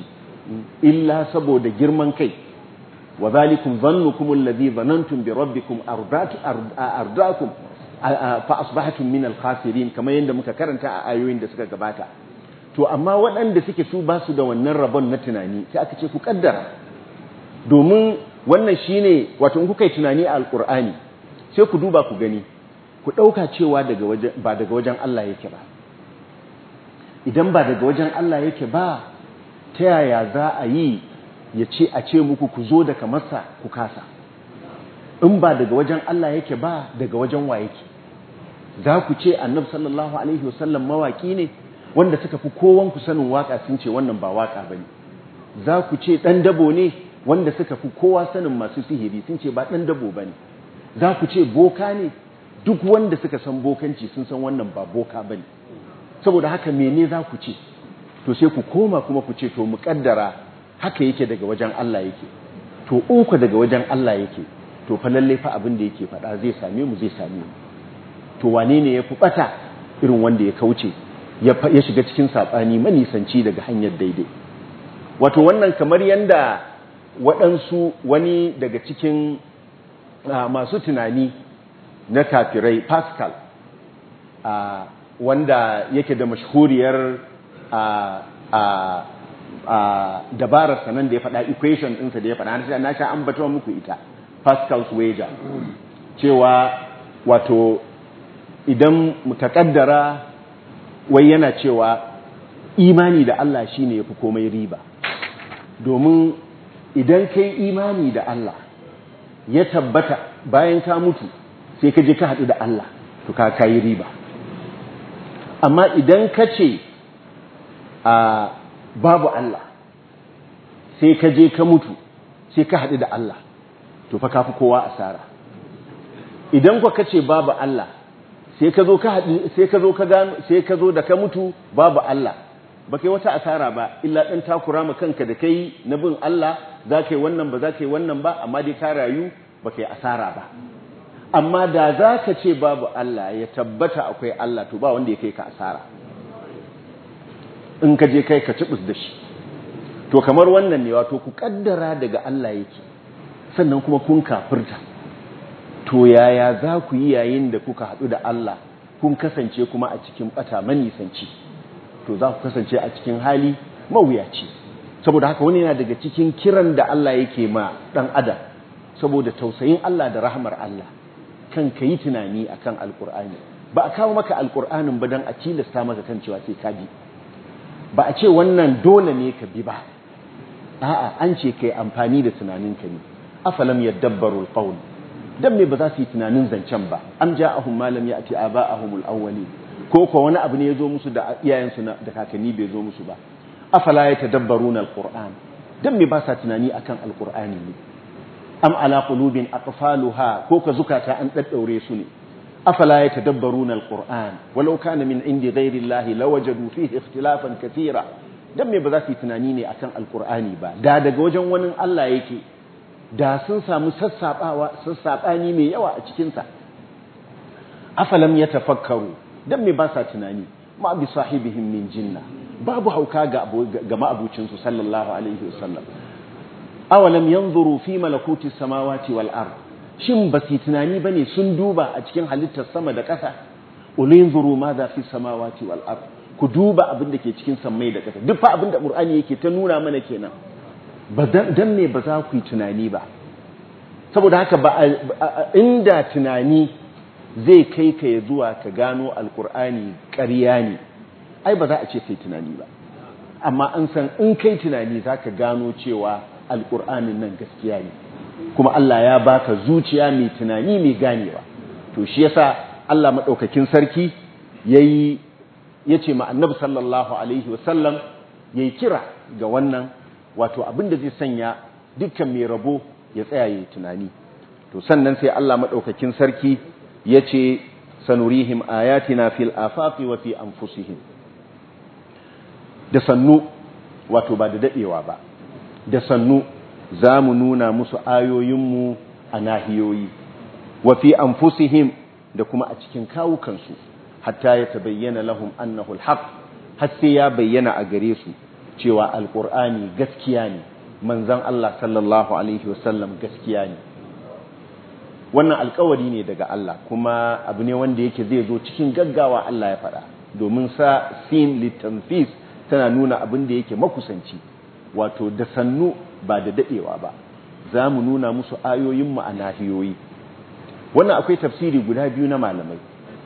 Speaker 1: illa saboda girman kai wa zalikum dhannukum alladhi dhanantum bi rabbikum ardaakum fa asbahtum min al-khasirin kamar yadda muka karanta a ayoyin da suka gabata. To amma waɗanda suke su ba su da wannan rabon na tunani sai aka ce ku kaddara, domin wannan shine wato in kuka yi tunani a alkur'ani sai ku duba ku gani, ku ɗauka cewa ba daga wajen Allah yake ba. Idan ba daga wajen Allah yake ba, ta yaya za a yi a ce muku ku zo da kamarsa ku kasa? In ba daga wajen Allah yake ba, daga wajen wa yake? Za ku ce annabi sallallahu alaihi wasallam mawaki ne wanda suka fi kowanku sanin waka sun ce wannan ba waka bane? Za ku ce dan dabo ne wanda suka fi kowa sanin masu sihiri sun ce ba dan dabo bane? Za ku ce boka ne? Duk wanda suka san bokanci sun san wannan ba boka bane. Saboda haka mene za ku ce? To sai ku koma kuma ku ce to muƙaddara haka yake daga wajen Allah yake. To in ku daga wajen Allah yake, to fa lalle fa abin da yake faɗa zai same mu. To wane ne ya fi ɓata irin wanda ya kauce ya shiga cikin saɓani manisanci daga hanyar daidai? Wato wannan kamar yanda wani daga cikin masu tunani na kafirai, Pascal, wanda yake da mashhuriyar dabarar sanan da ya faɗa, equation ɗinsa da ya faɗa, na sha ambata muku ita, Pascal's wager, cewa wato idan muka kaddara wai yana cewa imani da Allah shine yafi komai riba, domin idan kai imani da Allah ya tabbata bayan ka mutu sai ka je ka haɗu da Allah, to ka kai riba. Amma idan ka ce babu Allah sai ka je ka mutu sai ka haɗu da Allah, to fa ka fi kowa asara. Idan ka ce babu Allah sai ka zo da ka mutu babu Allah, ba kai wata asara ba illa ɗan takura ma kanka da kai na bin Allah, za ka yi wannan ba za ka yi wannan ba, amma dai ka rayu ba kai asara ba. Amma da za ka ce babu Allah ya tabbata akwai Allah, to ba wanda ya kai ka asara in ka je kai ka cibus da shi. To kamar wannan ne, wato ku kaddara daga Allah yake sannan kuma kun kafirta, to yaya za ku yi yayin da kuka haɗu da Allah kun kasance kuma a cikin ɓata manisanci? To za ku kasance a cikin hali mawuyaci. Saboda haka wani yana daga cikin kiran da Allah yake ma ɗan adam, saboda tausayin Allah da rahmar Allah, kan ka yi tunani akan alkur'ani. Ba a kawo maka alkur'anin ba don a tilasta maka kan cewa sai ka bi, ba a ce wannan dole ne ka bi ba, a'a an ce kai amfani da tunaninka ne. Afalam yadabbaru alqawl, dan me ba za su yi tunanin zancen ba? Am ja'ahum ma lam ya'ti aba'ahum al-awwalin, ko wani abu ne ya zo musu da iyayensu da kakanni bai zo musu ba? Afala yatadabbaruna al-qur'an, dan me ba sa tunani akan al-qur'ani ne? Am ala qulubin aqfaluha, ko ka zukata an daddaure su ne? Afala yatadabbaruna al-qur'an walau kana min indi ghayri allahi lawajadu fihi ikhtilafan katira, dan me ba za su yi tunani ne akan al-qur'ani ba? Da daga wajen wani Allah yake, da sun samu sassaɓani mai yawa a cikinsa. Afalam ya tafakkaru, don me ba sa tunani? Ma bi sahibihim min jinna, babu hauka ga ma'abucinsu sallallahu alaihi wasallam. Awalam yanzuru fi malakuti samawati wal ard, shin ba su tunani bane sun duba a cikin halittar sama da ƙasa? Ulinzuru ma za fi samawati wal ard, ku duba abin da ke cikin sammai da ƙasa. Duk fa abin da Qur'ani yake ta nuna mana kenan. Dan ne ba za ku yi tunani ba? Saboda haka inda tunani zai kai ka ya zuwa ka gano alkur'ani ƙarya ne, ai ba za a ce kai tunani ba. Amma an san in kai tunani za ka gano cewa alkur'anin nan gaskiya ne, kuma Allah ya baka zuciya mai tunani mai ganewa. To shi yasa Allah maɗaukakin sarki ya ce ma annabi sallallahu alaihi wasallam ya yi kira ga wannan, wato abin da zai sanya dukkan mai rabo ya tsaya yi tunani. To sannan sai Allah maɗaukakin sarki ya ce sanurihim ayatina fil afaqi wa fi anfusihim, da sannu, wato ba da daɗewa ba, da sannu za mu nuna musu ayoyinmu a nahiyoyi, wa fi anfusihim, da kuma a cikin kawukansu, hatta ya tabayyana lahum annahu alhaq, har sai ya bayyana a gare su cewa alqur'ani gaskiya ne, manzon Allah sallallahu alaihi wasallam gaskiya ne. Wannan alkawari ne daga Allah, kuma abu ne wanda yake zai zo cikin gaggawa. Allah ya faɗa, domin sa sin litanfis tana nuna abin da yake makusanci, wato da sannu ba da dadewa ba za mu nuna musu ayoyinmu a nahiyoyi. Wannan akwai tafsiri guda biyu na malamai.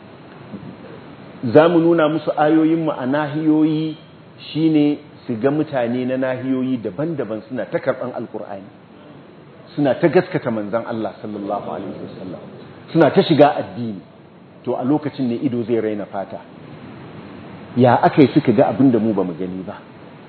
Speaker 1: Za mu nuna musu ayoyinmu a nahiyoyi shine su ga mutane na nahiyoyi daban-daban suna ta karɓan alkur'ani, suna ta gaskata manzan Allah sallallahu alaihi wasallam, suna ta shiga addini. To a lokacin ne ido zai raina fata. Ya akai suka ga abin da mu ba mu gani ba?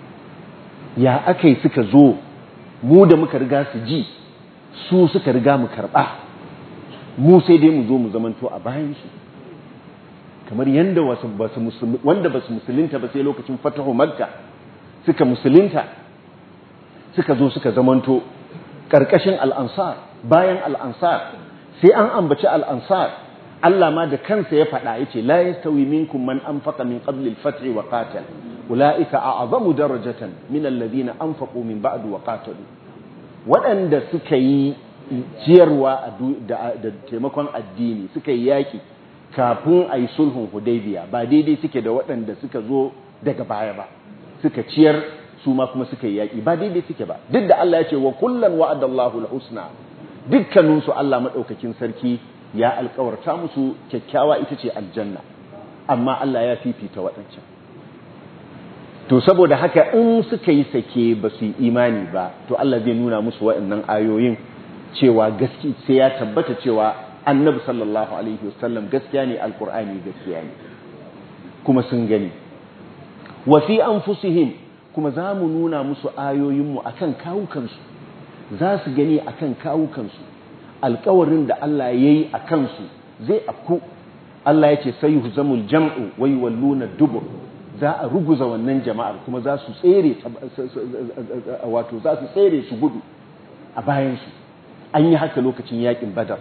Speaker 1: Ya akai suka zo mu da muka riga su ji, su suka riga mu karɓa, mu sai dai mu zo mu zamanto a bayan su? Kamar yanda wanda ba su musulunta ba sai lokacin fatahu Makka suka musulunta, suka zo suka zamanto ƙarƙashin al'ansar, bayan al'ansar. Sai an ambaci al'ansar, Allah ma da kansa ya faɗa ya ce, la yastawi minkum man anfaqa min qabli al-fath wa qatal ulaika a'zamu darajatan min alladhina anfaqu min ba'du wa qatalu. Waɗanda suka yi ciyarwa da taimakon addini, suka yi yaki kafin a yi sulhun Hudaybiya, ba daidai suke da waɗanda suka zo daga baya ba, suka ciyar su ma kuma suka yi yaƙi, ba daidai suke ba. Duk da Allah ya ce wa kullan wa'adallahu al-husna, dukkaninsu Allah maɗaukakin sarki ya alƙawarta musu kyakkyawa, ita ce aljanna, amma Allah ya fifita waɗancan. To saboda haka in suka yi sake ba su yi imani ba, to Allah zai nuna musu waɗannan ayoyin cewa gaskiya, sai ya tabbata cewa annabi sallallahu alaihi wasallam gaskiya ne, alƙur'ani gaskiya ne, kuma sun gani. Wa fi anfusihim, kuma za mu nuna musu ayoyinmu a kan kawukansu, za su gani a kan kawukansu. Alkawarin da Allah ya yi a kansu zai afku. Allah ya ce sai huzamul jam'u wai walluna dubur, za a ruguza wannan jama'ar kuma za su tsere, wato za su tsere su gudu a bayansu. An yi haka lokacin yakin Badar,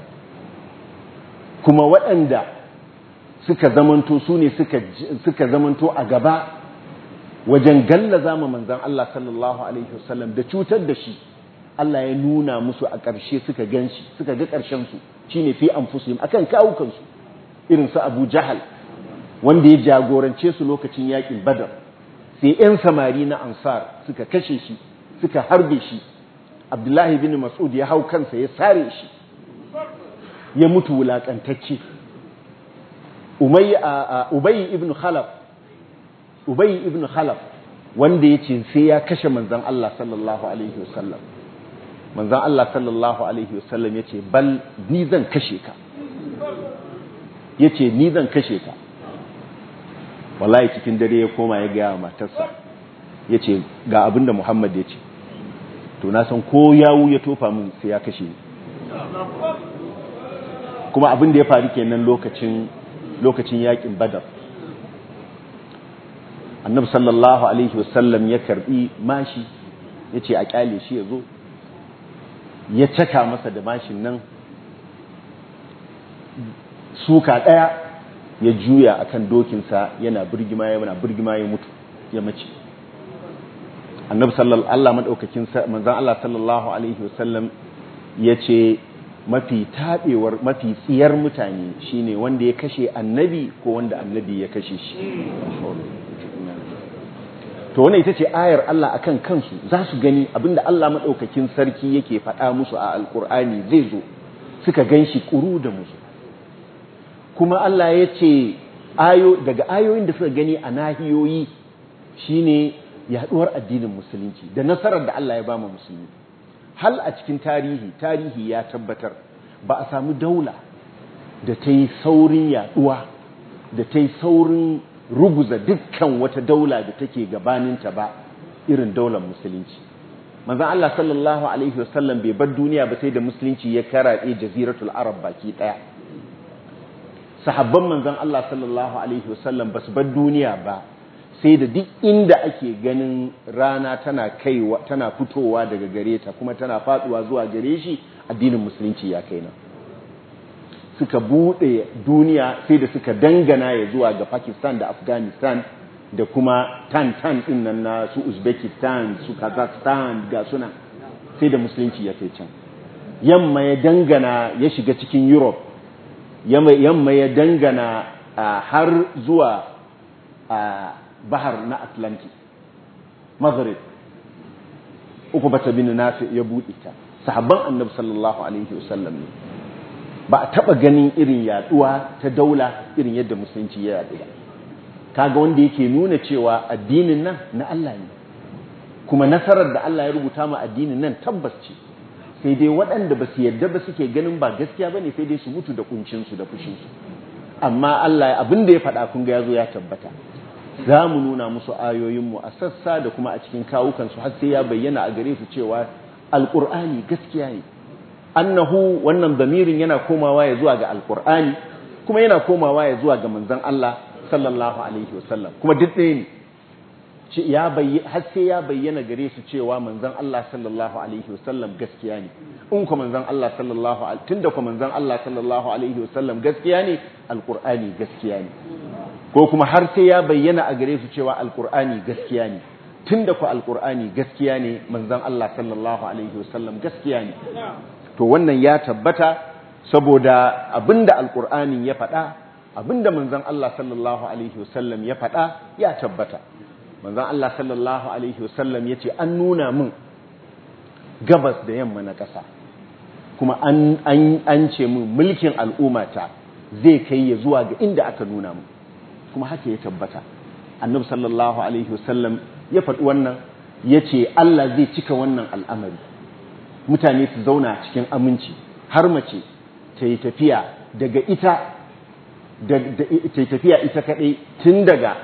Speaker 1: kuma waɗanda suka zamanto su ne suka zamanto a gaba wajen gallaza ma manzon Allah sallallahu alaihi wasallam da cutar da shi. Allah ya nuna musu a ƙarshe, suka ganshi, suka ga ƙarshen su shine fi anfusihim, akan kawukan su. Irin su Abu Jahal wanda ya jagorance su lokacin yakin Badar, sai ƴan samari na Ansar suka kashe shi, suka harbe shi. Abdullahi bin Mas'ud ya hau kansa ya sare shi, ya mutu wulakantacce. Ubay ibn Khalaf wanda ya ce sai ya kashe manzan Allah sallallahu alaihi wasallam. Manzan Allah sallallahu alaihi wasallam ya ce bal ni zan kashe ka, ya ce ni zan kashe ka. Wallahi cikin dare ya koma ya gaya matarsa, ya ce ga abin da Muhammad ya ce, to na san ko yawu ya tofa min sai ya kashe ni. Kuma abin da ya faru kenan lokacin yakin Badar. Annabi sallallahu alaihi wasallam ya karbi mashi, ya ce a kyale shi ya zo, ya caka masa da mashin nan suka ɗaya, ya juya akan dokinsa yana birgima ya mutu, ya mace. Annabi sallallahu Allah madaukakin manzon Allah sallallahu alaihi wasallam ya ce mafi taɓewar, mafi tsiyar mutane shine wanda ya kashe annabi ko wanda annabi ya kashe shi. To wannan ita ce ayar Allah akan kansu, za su gani abinda Allah madaukakin sarki yake faɗa musu a alkur'ani zai zo, suka ganshi ƙuru da musu. Kuma Allah ya ce daga ayoyin da suka gani a nahiyoyi shine yaduwar addinin musulunci da nasarar da Allah ya ba mu musulmi. Hal a cikin tarihi ya tabbatar ba a samu daula da ta yi saurin yaduwa, da ta yi saurin ruguza dukkan wata daula da take gabaninta ba irin daular musulunci. Manzon Allah sallallahu alaihi wasallam bai bar duniya ba sai da musulunci ya karaɗe jaziratul arab baki daya. Sahabban manzon Allah sallallahu alaihi wasallam ba su bar duniya ba sai da duk inda ake ganin rana tana fitowa daga gare ta kuma tana faduwa zuwa gare shi, addinin musulunci ya kai nan. Suka bude duniya sai da suka dangana ya zuwa ga Pakistan da Afghanistan, da kuma tan din nan na su Uzbekistan su Kazakhstan ga suna sai da musulunci ya kai can. Yamma ya dangana ya shiga cikin Europe, yamma ya dangana har zuwa bahar na Atlantic, Maghrib. Uqbata bin Nafi ya buɗe ta, sahabban Annabi sallallahu alaihi wasallam ne. Ba a taɓa ganin irin yaduwa ta daula irin yadda musulunci ya yaɗu ba. Kaga wanda yake nuna cewa addinin nan na Allah ne, kuma nasarar da Allah ya rubuta ma addinin nan tabbas ce. Sai dai waɗanda ba su yarda ba suke ganin ba gaskiya bane, sai dai su mutu da kuncinsu da fushinsu. Amma Allah abin da ya faɗa kun ga yazo ya tabbata. Za mu nuna musu ayoyinmu a sassa da kuma a cikin kawukansu har sai ya bayyana a gare su cewa alƙur'ani gaskiya ne. Annahu wannan damirin yana komawa ya zuwa ga alƙur'ani kuma yana komawa ya zuwa ga manzon Allah sallallahu alaihi wasallam, kuma duk ɗaya ne. Har sai ya bayyana gare su cewa manzon Allah sallallahu alaihi wasallam gaskiya ne. In kuma manzon Allah tunda kuma manzon Allah sallallahu alaihi wasallam gaskiya ne, alƙur'ani gaskiya ne. Ko kuma har sai ya bayyana a gare su cewa alkur'ani gaskiya ne, tunda ku alkur'ani gaskiya ne, manzon Allah sallallahu alaihi wasallam gaskiya ne. To wannan ya tabbata saboda abinda alkur'ani ya faɗa, abinda manzon Allah sallallahu alaihi wasallam ya faɗa ya tabbata. Manzon Allah sallallahu alaihi wasallam yace an nuna min gabas da yamma na ƙasa, kuma an ce min mulkin al'ummata zai kai ya zuwa ga inda aka nuna min. Kuma haka ya tabbata. Annabi sallallahu alaihi wasallam ya faɗi wannan, yace Allah zai cika wannan al'amari, mutane su zauna cikin aminci, har mace ta yi tafiya daga ita kaɗai tun daga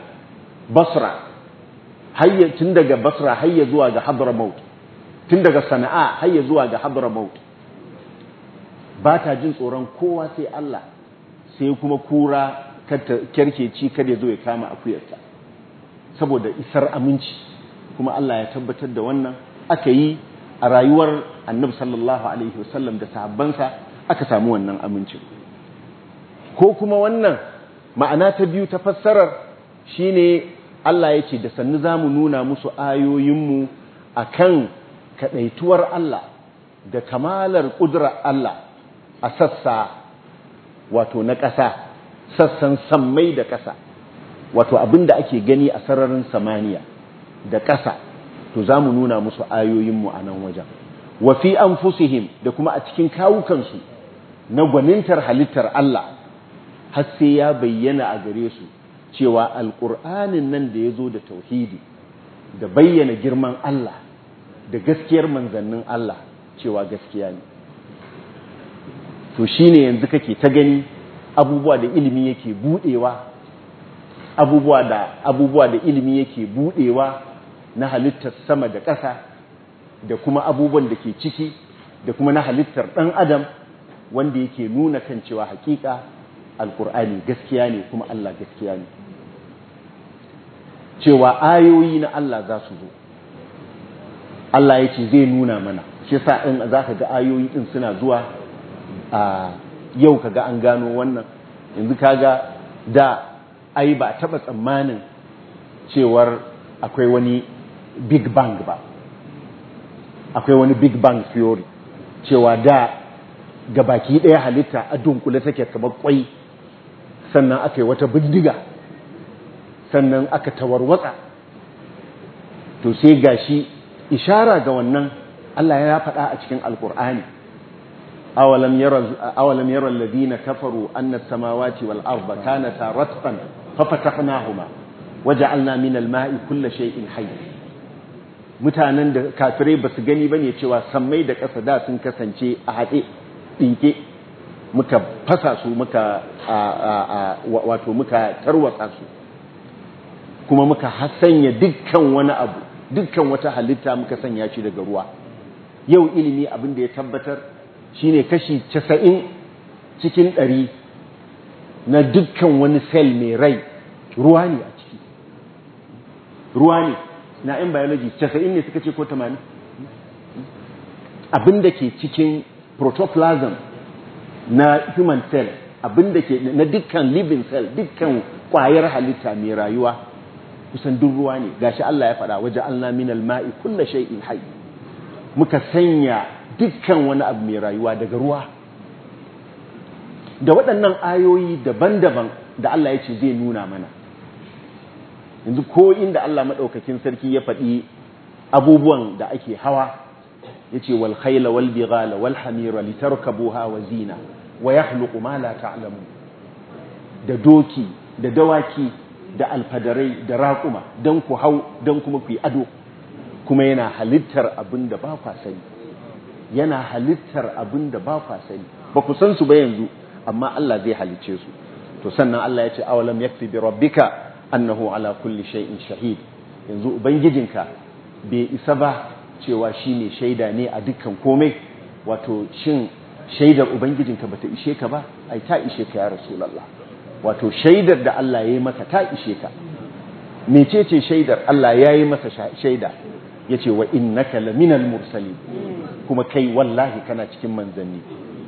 Speaker 1: Basra hayya zuwa ga Hadramaut, tun daga Sana'a hayya zuwa ga Hadramaut, ba ta jin tsoron kowa sai Allah, sai kuma kura kyarkeci kada ya zo ya kama akuyarta, saboda isar aminci. Kuma Allah ya tabbatar da wannan aka yi a rayuwar Annabi sallallahu alaihi wasallam da sahabbansa, aka samu wannan amincin. Ko kuma wannan ma'ana ta biyu ta fassarar shine Allah ya ce da sannu zamu nuna musu ayoyinmu akan kadaituwar Allah da kamalar kudrar Allah a sassa wato na ƙasa, sassan sammai da ƙasa, wato abinda ake gani a sararin samaniya da ƙasa, to za mu nuna musu ayoyinmu a nan wajen. Wa fi anfusihim, da kuma a cikin kawukansu na gwanintar halittar Allah, har sai ya bayyana a gare su cewa alƙur'anin nan da ya zo da tauhidi da bayyana girman Allah da gaskiyar manzannin Allah cewa gaskiya ne. To shine yanzu kake ta gani abubuwa da ilimi yake budewa, abubuwa da ilimi yake budewa na halittar sama da ƙasa, da kuma abubuwan da ke ciki, da kuma na halittar ɗan adam, wanda yake nuna kan cewa hakika alkur'ani gaskiya ne kuma Allah gaskiya ne, cewa ayoyi na Allah za su zo. Allah ya ce zai nuna mana, shi sa in za ka ga ayoyi ɗin suna zuwa a yau kaga an gano wannan, yanzu kaga da ai ba taba tsammanin cewar akwai wani big bang ba, akwai wani big bang theory cewa da gabaki daya halitta a dunkule take kamar kwai, sannan aka yi wata bindiga, sannan aka tawarwatsa. To sai gashi ishara ga wannan Allah ya faɗa a cikin alkur'ani, أولم يرى الذين كفروا أن السماوات والأرض كانتا رتقا ففتقناهما وجعلنا من الماء كل شيء حي. mutanen da kafirai ba su gani bane cewa sammai da ƙasa da sun kasance a haɗe ɗinke, muka fasa su, muka tarwatsa su, kuma muka sanya dukkan wani abu, dukkan wata halitta muka sanya shi daga ruwa. Yau ilimi abin da ya tabbatar shine kashi 90 cikin 100 na dukkan wani cell mai rai ruwa ne a ciki, ruwa ne. Na yan biology 90 ne suka ce ko 80, abinda ke cikin protoplasm na human cell, abinda ke na dukkan living cell, dukkan kwayar halitta mai rayuwa kusan duk ruwa ne. Gashi Allah ya faɗa waja'alna minal ma'i kullu shay'in hayy, muka sanya dukkan wani abu mai rayuwa daga ruwa. Da waɗannan ayoyi daban-daban da Allah ya ce zai nuna mana, yanzu ko inda Allah maɗaukakin sarki ya faɗi abubuwan da ake hawa, ya ce wal khayla wal bighala wal hamira litarkabuha wa zina wa yakhluqu ma la ta'lamun, da doki da dawaki da alfadarai da raƙuma don ku hau don kuma ku yi ado, kuma yana halittar abin da ba kwa sani, yana halittar abin da ba kwa sani, ba ku san su ba yanzu amma Allah zai halicce su. To sannan Allah ya ce awalam yakfi bi rabbika annahu ala kulli shay'in shahid, yanzu ubangijinka bai isa ba cewa shine shaida ne a dukkan komai. Wato shin shaidar ubangijinka bata ishe ka ba? Ai ta ishe ka ya rasulullah. Wato shaidar da Allah ya yi maka ta ishe ka. Mecece shaidar? Allah ya yi masa shaida, yace wa innaka laminal mursalin, kuma kai wallahi kana cikin manzanni.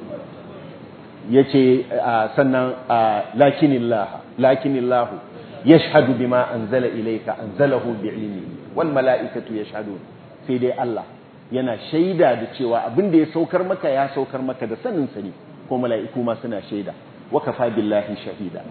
Speaker 1: Yace sannan lakinillahu yashhadu bima anzala ilayka anzalahu bi'ilmi wal mala'ikatu yashhadun, sai dai Allah yana shaida da cewa abin da ya saukar maka da sanin sa ne, ko mala'iku ma suna shaida. Wa kafa billahi shahida.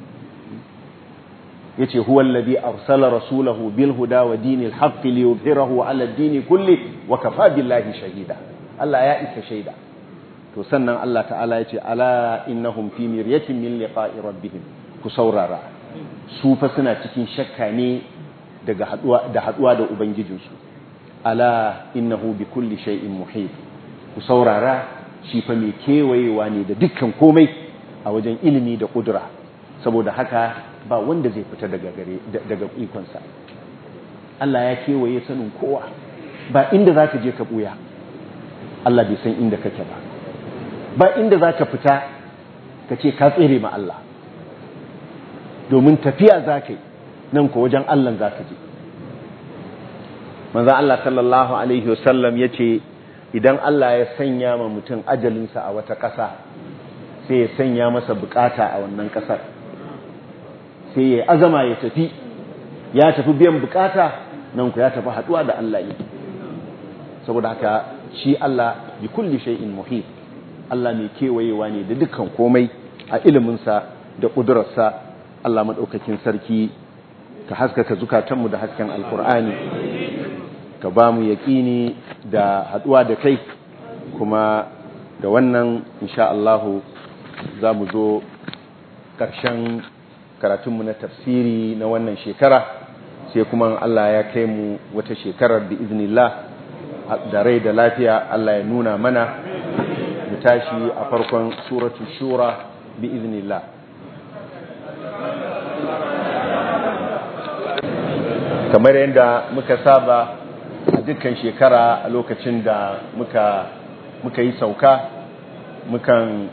Speaker 1: yace huwa alladhi arsala rasulahu bil huda wa dinil haqqi liyudhhirahu ala ad-din kulli wa kafa billahi shahida. Allah ya isa shaida. To sannan Allah ta'ala yace ala innahum fi miryatin min liqa'i rabbihim, ku saurara su fa suna cikin shakka ne daga haduwa da ubangijinsu. Ala innahu bi kulli shay'in muhit, ku saurara shi fa mai kewayewa ne da dukkan komai a wajen ilimi da kudura, saboda haka ba wanda zai fita daga ikonsa. Allah ya kewaye sanin kowa, ba inda zaka je ka buya Allah bai san inda kake ba inda zaka fita ka ce ka tsere ma Allah, domin tafiya zaka yi nan ko wajen Allah zaka je. manzo Allah sallallahu alaihi wasallam yace idan Allah ya sanya ma mutum ajalinsa a wata ƙasa, sai ya sanya masa bukata a wannan ƙasar, sai ya azama ya tafi biyan bukata, nan ku ya tafi haduwa da Allah ne. Saboda haka shi Allah bi kulli shay'in muhit, Allah mai kewayewa ne da dukkan komai a iliminsa da ƙudurarsa. Allah madaukakin sarki ka haskaka zukatanmu da hasken alkur'ani, ka ba mu yaƙini da haduwa da kai, kuma da wannan insha Allah za mu zo ƙarshen karatunmu na tafsiri na wannan shekara, sai kuma Allah ya kai mu wata shekarar bi iznillah da rai da lafiya Allah ya nuna mana, mu tashi a farkon suratul shura bi iznillah. Kamar yadda muka saba a dukkan shekara a lokacin da muka yi sauka mukan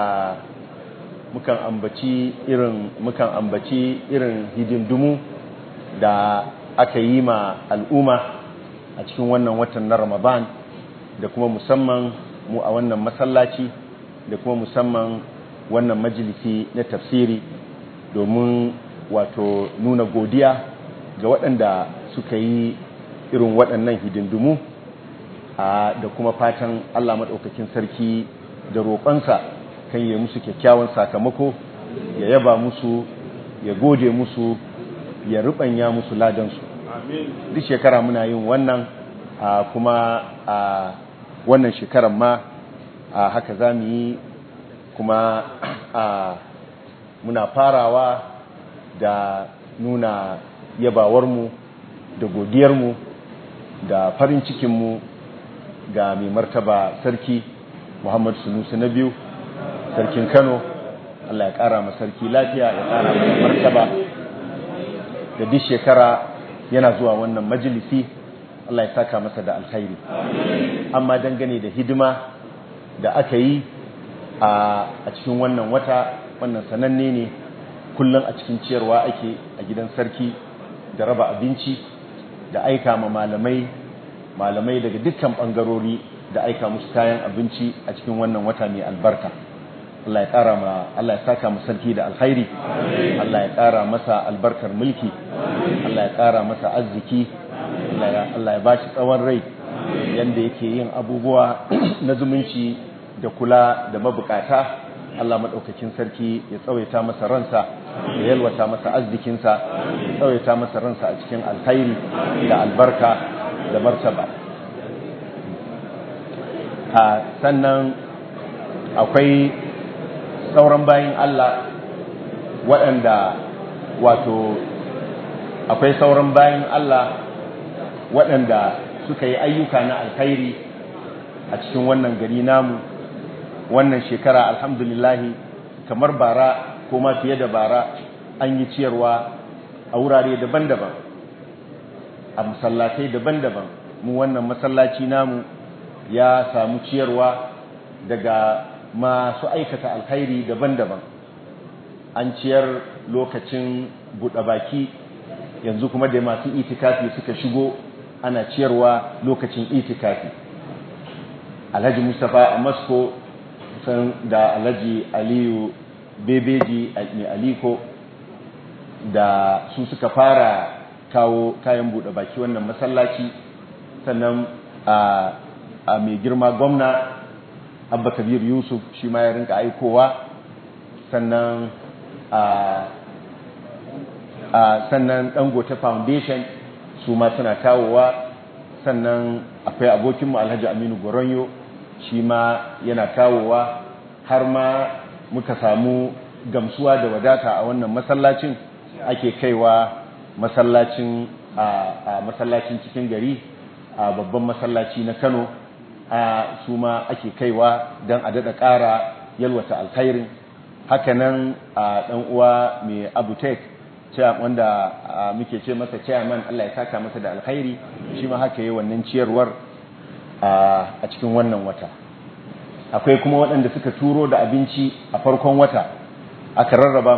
Speaker 1: ambaci irin hidindumu da aka yi ma al'umma a cikin wannan watan na Ramadan, da kuma musamman mu a wannan masallaci, da kuma musamman wannan majalisi na tafsiri, domin wato nuna godiya ga waɗanda suka yi irin waɗannan hidindumu, da kuma fatan Allah maɗaukakin sarki da roƙonsa kan yi musu kyakkyawan sakamako, ya yaba musu, ya gode musu, ya ruɓanya musu ladansu. Duk shekara muna yin wannan, kuma wannan shekarar ma haka za mu yi, kuma muna farawa da nuna yabawarmu da godiyarmu da farin cikinmu ga mai martaba sarki Muhammad Sunusi na biyu, sarkin Kano. Allah ya ƙara ma sarki lafiya, ya ƙara masa martaba, da duk shekara yana zuwa wannan majalisi. Allah ya saka masa da alkhairi. Amma dangane da hidima da aka yi a cikin wannan wata, wannan sananne ne, kullum a cikin ciyarwa ake a gidan sarki, da raba abinci, da aika ma malamai daga dukkan bangarori, da aika musu kayan abinci a cikin wannan wata mai albarka. Allah ya saka mu sarki da alkhairi, Allah ya ƙara masa albarkar mulki, Allah ya ƙara masa arziki, Allah ya ba shi tsawon rai yanda yake yin abubuwa na zumunci da kula da mabukata. Allah maɗaukakin sarki ya tsawaita masa ransa, ya yalwata masa arzikinsa, ya tsawaita masa ransa a cikin alkhairi da albarka da martaba. Sannan akwai sauran bayin Allah waɗanda akwai sauran bayin Allah waɗanda suka yi ayyuka na alkhairi a cikin wannan gari namu. Wannan shekara alhamdulillahi kamar bara ko ma fiye da bara an yi ciyarwa a wurare daban-daban, a masallatai daban-daban. Mu wannan masallaci namu ya samu ciyarwa daga masu aikata alkhairi daban-daban. An ciyar lokacin buɗe baki, yanzu kuma da masu itikafi suka shigo ana ciyarwa lokacin itikafi. Alhaji Mustapha a Masko da Alhaji Aliyu Bebeji mai Aliko da su suka fara kawo kayan buɗe baki wannan masallaci. Sannan a mai girma gwamna Abba Kabir Yusuf shi ma ya rinka aikowa. Sannan Dangote Foundation su ma suna kawowa. Sannan akwai abokinmu Alhaji Aminu Goronyo shi ma yana kawowa, har ma muka samu gamsuwa da wadata a wannan masallacin. Ake kaiwa masallacin cikin gari, a babban masallaci na Kano, su ma ake kaiwa don a daɗa ƙara yalwata alkhairin. Hakanan ɗan uwa mai Abutek wanda muke ce masa chairman, Allah ya saka masa da alkhairi, shi ma haka yi wannan ciyarwar a cikin wannan wata. Akwai kuma waɗanda suka turo da abinci a farkon wata, aka rarraba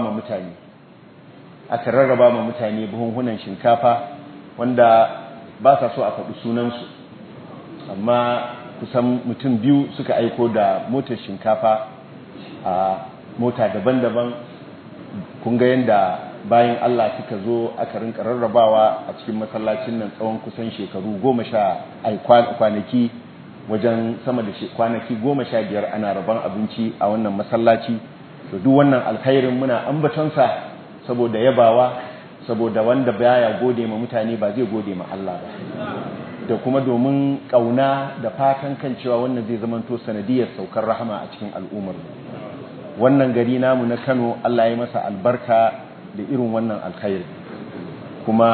Speaker 1: ma mutane buhunhunan shinkafa wanda ba sa so a faɗi sunansu, amma kusan mutum 2 suka aiko da motar shinkafa a mota daban-daban. Kun ga yadda bayan Allah suka zo aka rinka rarrabawa a cikin masallacin nan tsawon kusan shekaru 10 kwanaki, wajen sama da kwanaki 15 ana raban abinci a wannan masallaci. To duk wannan alkhairin muna ambatonsa saboda yabawa, saboda wanda baya gode ma mutane ba zai gode ma Allah ba, da kuma domin kauna da fatan kan cewa wannan zai zamanto sanadiyar saukar rahama a cikin al'ummar. Wannan gari namu na Kano Allah ya masa albarka da irin wannan alkhairi, kuma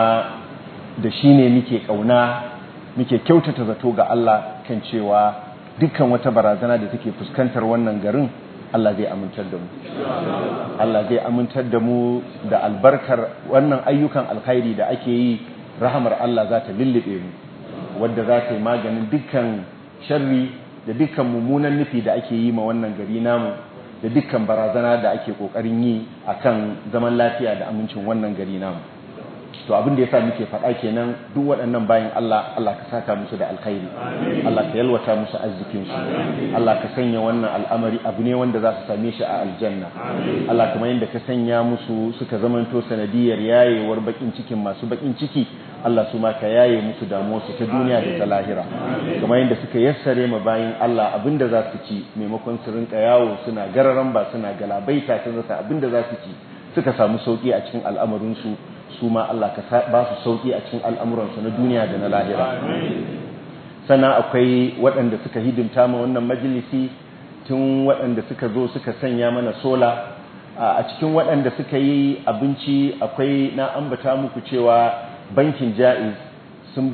Speaker 1: da shi ne muke kauna, muke kyautata zato ga Allah kan cewa dukkan wata barazana da take fuskantar wannan garin Allah zai amintar da mu. Allah zai amintar da mu da albarkar wannan ayyukan alkhairi da ake yi. Rahamar Allah za ta lullube mu, wadda za ta yi maganin dukkan sharri da dukkan mummunan nufi da ake yi ma wannan gari namu, da dukkan barazana da ake kokarin yi akan zaman lafiya da amincin wannan gari namu. To abin da yasa muke faɗa kenan, duk waɗannan bayan Allah ka saka musu da alkhairi, Allah ka yalwata musu arzikin su, Allah ka sanya wannan al'amari abu ne wanda za su same shi a aljanna. Allah kamar yadda ka sanya musu suka zamanto sanadiyar yayewar bakin cikin masu bakin ciki, Allah su ma ka yaye musu damuwarsu ta duniya da ta lahira. Kamar yadda suka yassare ma bayan Allah abinda za su ci, maimakon su rinka yawo suna gararan ba suna galabaita sun rasa abinda za su ci, suka samu sauki a cikin al'amarinsu, su ma Allah ka ba su sauki a cikin al'amuransu na duniya da na lahira. Sannan akwai waɗanda suka hidimta ma wannan majalisi, tun waɗanda suka zo suka sanya mana sola. A cikin waɗanda suka yi abinci akwai, na ambata muku cewa bankin Jaiz sun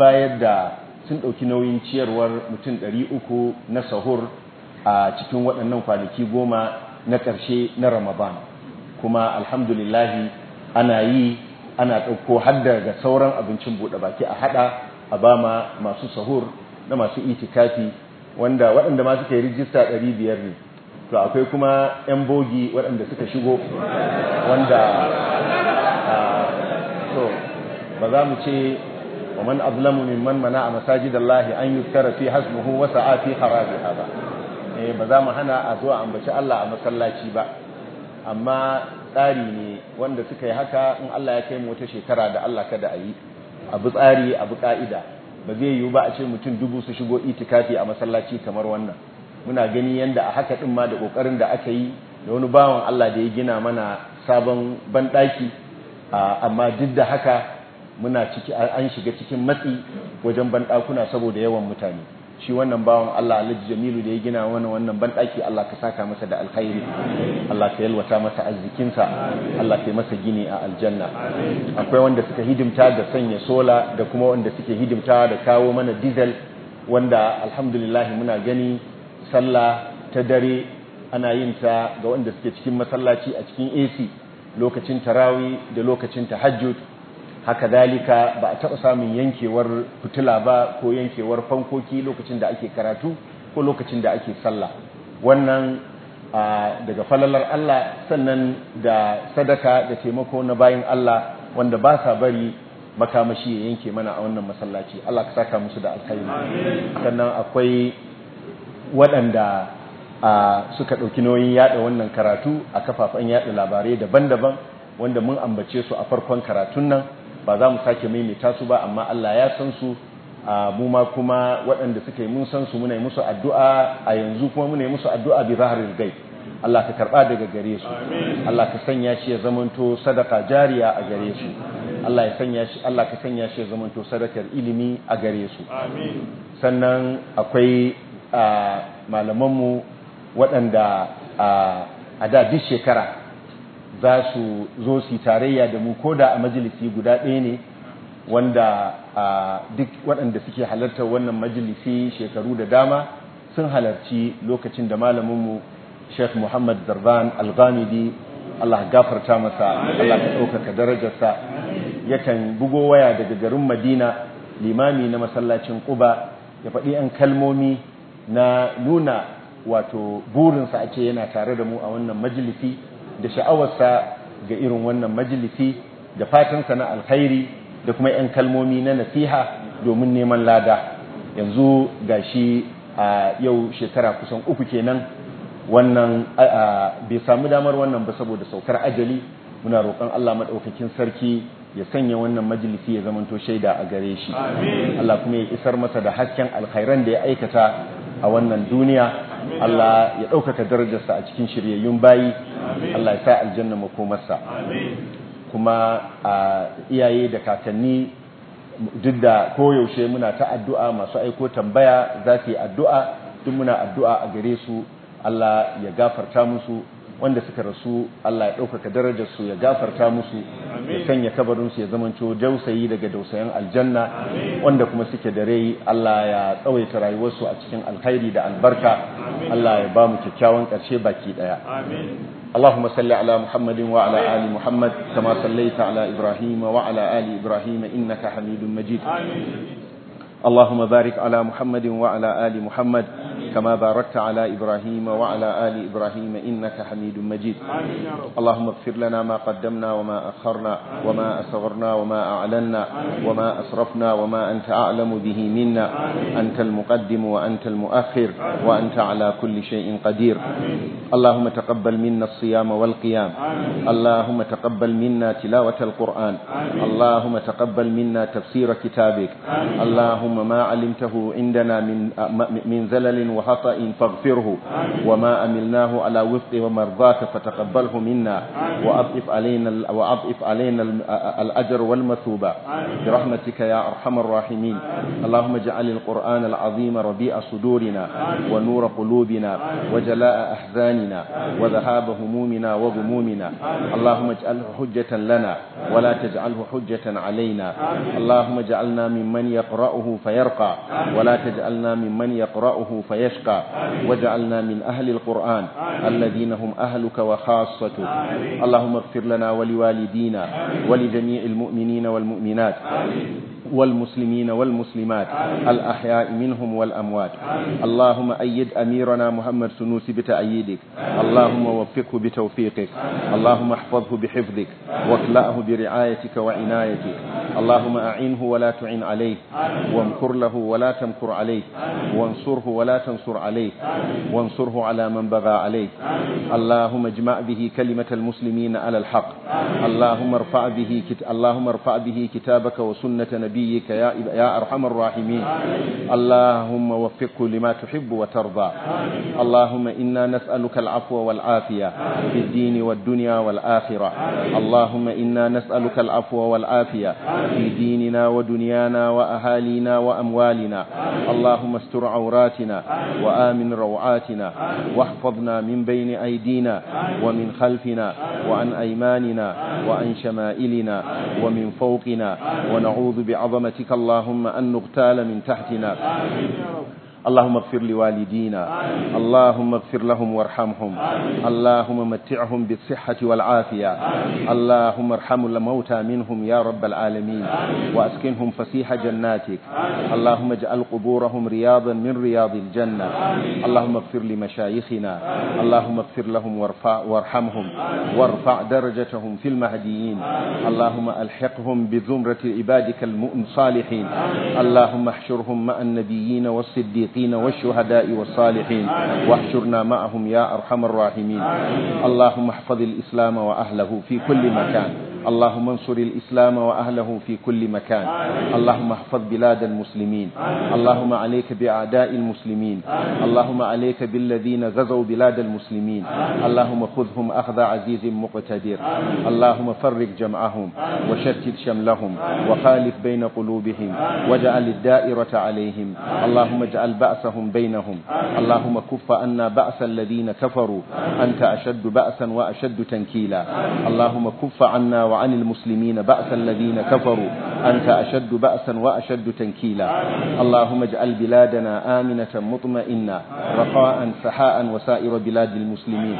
Speaker 1: ɗauki nauyin ciyarwar mutum 300 na sahur a cikin waɗannan kwanaki 10 na ƙarshe na Ramadan. Kuma alhamdulillahi ana ɗauko har daga sauran abincin buɗe baki a haɗa a ba masu sahur da masu itikafi, waɗanda ma suka yi rijista 500 ne. To akwai kuma 'yan bogi waɗanda suka shigo, wanda ba za mu ce wa man azlamu mimman mana a masajidallahi an yuzkara fi hasmuhu wa sa'a fi harabiha ba. Ba za mu hana a zo a ambaci Allah a masallaci ba, amma tsari ne wanda suka yi haka in Allah ya kai mu wata shekara da Allah kada a yi abu tsari abu ka'ida ba zai yiwu ba a ce mutum 1000 su shigo itikafi a masallaci kamar wannan muna gani yanda a haka din ma da kokarin da aka yi da wani bawan Allah da ya gina mana sabon banɗaki amma duk da haka muna ciki an shiga cikin matsi wajen banɗakuna saboda yawan mutane shi wannan bawan Allah Alhaji Jamilu da ya gina wannan banɗaki Allah ka saka masa da alkhairi Allah ka yalwata masa arzikinsa Allah ka yi masa gini a aljanna akwai wanda suka hidimta da sanya sola da kuma wanda suke hidimta da kawo mana diesel wanda alhamdulillah muna gani sallah ta dare ana yin ta ga wanda suke cikin masallaci a cikin AC lokacin tarawih da lokacin tahajjud haka dalika ba a taɓa samun yankewar fitila ba ko yankewar fankoki lokacin da ake karatu ko lokacin da ake sallah wannan daga falalar Allah sannan da sadaka da taimako na bayin Allah wanda ba sa bari makamashi ya yanke mana a wannan masallaci Allah ka saka musu da alkhairi sannan akwai waɗanda suka ɗauki nauyin yaɗa wannan karatu a kafafen yaɗa labarai daban-daban wanda mun ambace su a farkon karatun nan ba za mu sake maimaita su ba amma Allah ya san su mu ma kuma waɗanda suka yi mun san su muna yi musu addu'a a yanzu kuma muna yi musu addu'a bi zaharil gaib Allah ka karɓa daga gare su Allah ka sanya shi ya zamanto sadaka jariya a gare su Allah ka sanya shi ya zamanto sadakar ilimi a gare su sannan akwai malamanmu waɗanda a da duk shekara za su zo su tarayya da mu ko da a majalisi guda ɗaya ne wanda duk waɗanda suke halartar wannan majalisi shekaru da dama sun halarci lokacin da malaminmu Sheikh Muhammad Zarban Al-Ghamidi Allah gafarta masa Allah ka ɗaukaka darajarsa yakan bugo waya daga garin Madina limami na masallacin Quba ya faɗi 'yan kalmomi na nuna wato burinsa a ce yana tare da mu a wannan majalisi da sha'awarsa ga irin wannan majalisi da fatansa na alkhairi da kuma 'yan kalmomi na nasiha domin neman lada yanzu gashi a yau shekara kusan 3 kenan wannan bai samu damar wannan ba saboda saukar ajali muna roƙon Allah madaukakin sarki ya sanya wannan majalisi ya zamanto shaida a gare shi Allah kuma ya isar masa da hasken alkhairan da ya aikata a wannan duniya Allah ya ɗaukaka darajarsa a cikin shiryayyun bayi Allah ya sa aljanna makomarsa kuma a iyaye da kakanni duk da koyaushe muna ta addu'a masu aiko tambaya za su yi addu'a duk muna addu'a a gare su Allah ya gafarta musu wanda suka rasu Allah ya ɗaukaka darajarsu ya gafarta musu ya sanya kabarinsu ya zamanto dausayi daga dausayin aljanna wanda kuma suke da rai Allah ya tsawaita rayuwarsu a cikin alkhairi da albarka Allah ya ba mu kyakkyawan ƙarshe baki ɗaya اللهم صل على محمد وعلى آل محمد كما صليت على إبراهيم وعلى آل إبراهيم إنك حميد مجيد اللهم بارك على محمد وعلى آل محمد كما باركت على إبراهيم وعلى آل إبراهيم إنك حميد مجيد اللهم اغفر لنا ما قدمنا وما أخرنا وما أسررنا وما أعلنا وما أسرفنا وما أنت أعلم به منا أنت المقدم وأنت المؤخر وأنت على كل شيء قدير اللهم تقبل منا الصيام والقيام اللهم تقبل منا تلاوة القرآن اللهم تقبل منا تفسير كتابك اللهم ما علمته عندنا من زلل وخطأ فاغفره وما أملناه على وفق ومرضاك فتقبله منا وأضف علينا الأجر والمثوبة برحمتك يا أرحم الراحمين اللهم اجعل القرآن العظيم ربيع صدورنا ونور قلوبنا وجلاء أحزاننا وذهاب همومنا وغمومنا اللهم اجعله حجة لنا ولا تجعله حجة علينا اللهم اجعلنا ممن يقرأه فيرقى ولا تجعلنا ممن يقرأه فيشقى واجعلنا من أهل القرآن الذين هم أهلك وخاصتك اللهم اغفر لنا ولوالدينا ولجميع المؤمنين والمؤمنات والمسلمين والمسلمات الأحياء منهم والأموات. اللهم أيد أميرنا محمد سنوسي بتأييدك، اللهم وفقه بتوفيقك، اللهم احفظه بحفظك، واكلأه برعايتك وعنايتك. اللهم أعنه ولا تعن عليه، وامكر له ولا تمكر عليه، وانصره ولا تنصر عليه، وانصره على من بغى عليه. اللهم اجمع به كلمة المسلمين على الحق. اللهم ارفع به كتابك وسنة نبيك يا أرحم الراحمين. اللهم وفقه لما تحب وترضى. اللهم إنا نسألك العفو والعافية في الدين والدنيا والآخرة. اللهم إنا نسألك العفو والعافية في ديننا ودنيانا وأهالينا وأموالنا. اللهم استر عوراتنا وآمن روعاتنا، واحفظنا من بين أيدينا ومن خلفنا وعن أيماننا وعن شمائلنا ومن فوقنا، ونعوذ بعظمتك اللهم أن نغتال من تحتنا. اللهم اغفر لوالدينا، اللهم اغفر لهم وارحمهم، اللهم متعهم بالصحة والعافية، اللهم ارحم الموتى منهم يا رب العالمين، وأسكنهم فسيح جناتك. اللهم اجعل قبورهم رياضا من رياض الجنة. اللهم اغفر لمشايخنا، اللهم اغفر لهم وارحمهم وارفع درجتهم في المهديين. اللهم ألحقهم بزمرة عبادك الصالحين. اللهم احشرهم مع النبيين والصديقين والشهداء والصالحين، واحشرنا معهم يا أرحم الراحمين. اللهم احفظ الإسلام وأهله في كل مكان. اللهم انصر الإسلام وأهله في كل مكان. اللهم احفظ بلاد المسلمين. اللهم عليك بأعداء المسلمين. اللهم عليك بالذين غزوا بلاد المسلمين. اللهم خذهم أخذ عزيز مقتدر. اللهم فرق جمعهم وشتت شملهم وخالف بين قلوبهم، واجعل الدائرة عليهم. اللهم اجعل بأسهم بينهم. اللهم كف عنا بأس الذين كفروا، أنت أشد بأسا وأشد تنكيلا. اللهم كف عنا وعن المسلمين بأس الذين كفروا، أنت أشد بأسا وأشد تنكيلا. اللهم اجعل بلادنا آمنة مطمئنة رخاء سحاء وسائر بلاد المسلمين.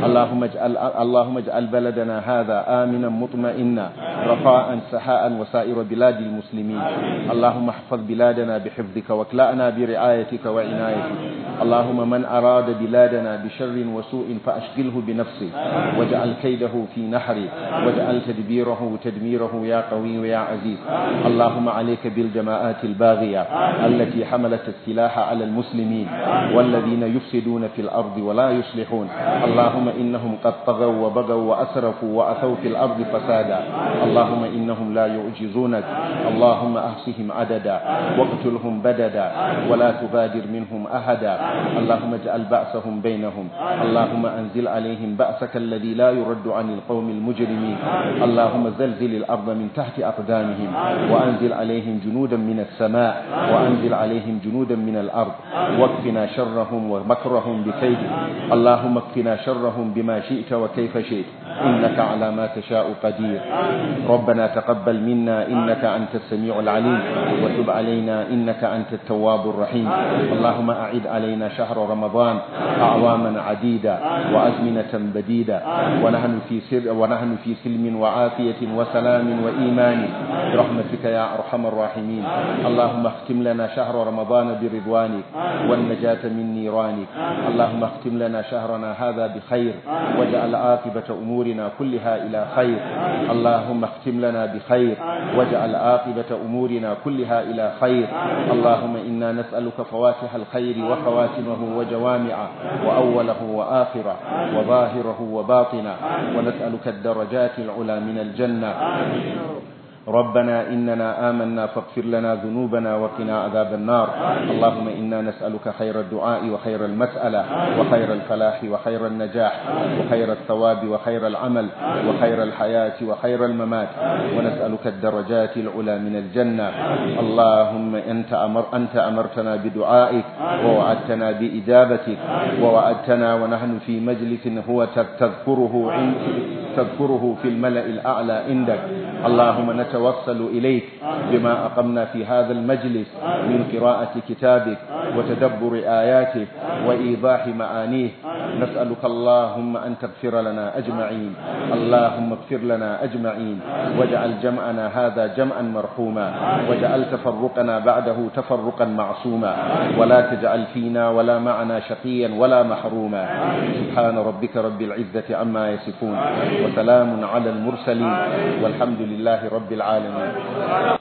Speaker 1: اللهم اجعل بلدنا هذا آمنا مطمئنا رخاء سحاء وسائر بلاد المسلمين. اللهم احفظ بلادنا بحفظك، واكلأنا برعايتك وعنايتك. اللهم من أراد بلادنا بشر وسوء فأشغله بنفسه، واجعل كيده في نحره، واجعل تدميره يا قوي يا عزيز. اللهم عليك بالجماعات الباغية التي حملت السلاح على المسلمين والذين يفسدون في الأرض ولا يصلحون. اللهم إنهم قد طغوا وبغوا وأسرفوا وأثوا في الأرض فسادا. اللهم إنهم لا يعجزونك. اللهم أحصهم عددا واقتلهم بددا ولا تبادر منهم أحدا. اللهم اجعل بأسهم بينهم. اللهم أنزل عليهم بأسك الذي لا يرد عن القوم المجرمين. اللهم زلزل الأرض من تحت أقدامهم، وأنزل عليهم جنودا من السماء، وأنزل عليهم جنودا من الأرض، واكفنا شرهم ومكرهم بكيدهم. اللهم اكفنا شرهم بما شئت وكيف شئت، إنك على ما تشاء قدير. ربنا تقبل منا إنك أنت السميع العليم، وتب علينا إنك أنت التواب الرحيم. اللهم أعد علينا شهر رمضان أعواما عديدة وأزمنة بديدة، ونحن في سلم وعافية وسلام وإيمان برحمتك يا أرحم الراحمين. اللهم اختم لنا شهر رمضان برضوانك والنجاة من نيرانك. اللهم اختم لنا شهرنا هذا بخير، واجعل عاقبة أمورنا كلها إلى خير. اللهم اختم لنا بخير، واجعل عاقبة أمورنا كلها إلى خير. اللهم إنا نسألك فواتح الخير وخواتمه وجوامعه وأوله وآخره وظاهره وباطنه، ونسألك الدرجات العلى من الجنة. ربنا إننا آمنا فاغفر لنا ذنوبنا وقنا عذاب النار. اللهم إنا نسألك خير الدعاء وخير المسألة وخير الفلاح وخير النجاح وخير الثواب وخير العمل وخير الحياة وخير الممات، ونسألك الدرجات العلى من الجنة. اللهم أنت أمرتنا بدعائك ووعدتنا بإجابتك، ووعدتنا ونحن في مجلس هو تذكره تذكره في الملأ الأعلى عندك. اللهم نتوسل إليك بما أقمنا في هذا المجلس من قراءة كتابك وتدبر آياتك وإيضاح معانيه. نسألك اللهم أن تغفر لنا أجمعين. اللهم اغفر لنا أجمعين، واجعل جمعنا هذا جمعا مرحوما، واجعل تفرقنا بعده تفرقا معصوما، ولا تجعل فينا ولا معنا شقيا ولا محروما. سبحان ربك رب العزة عما يصفون، وسلام على المرسلين، والحمد لله رب العالمين.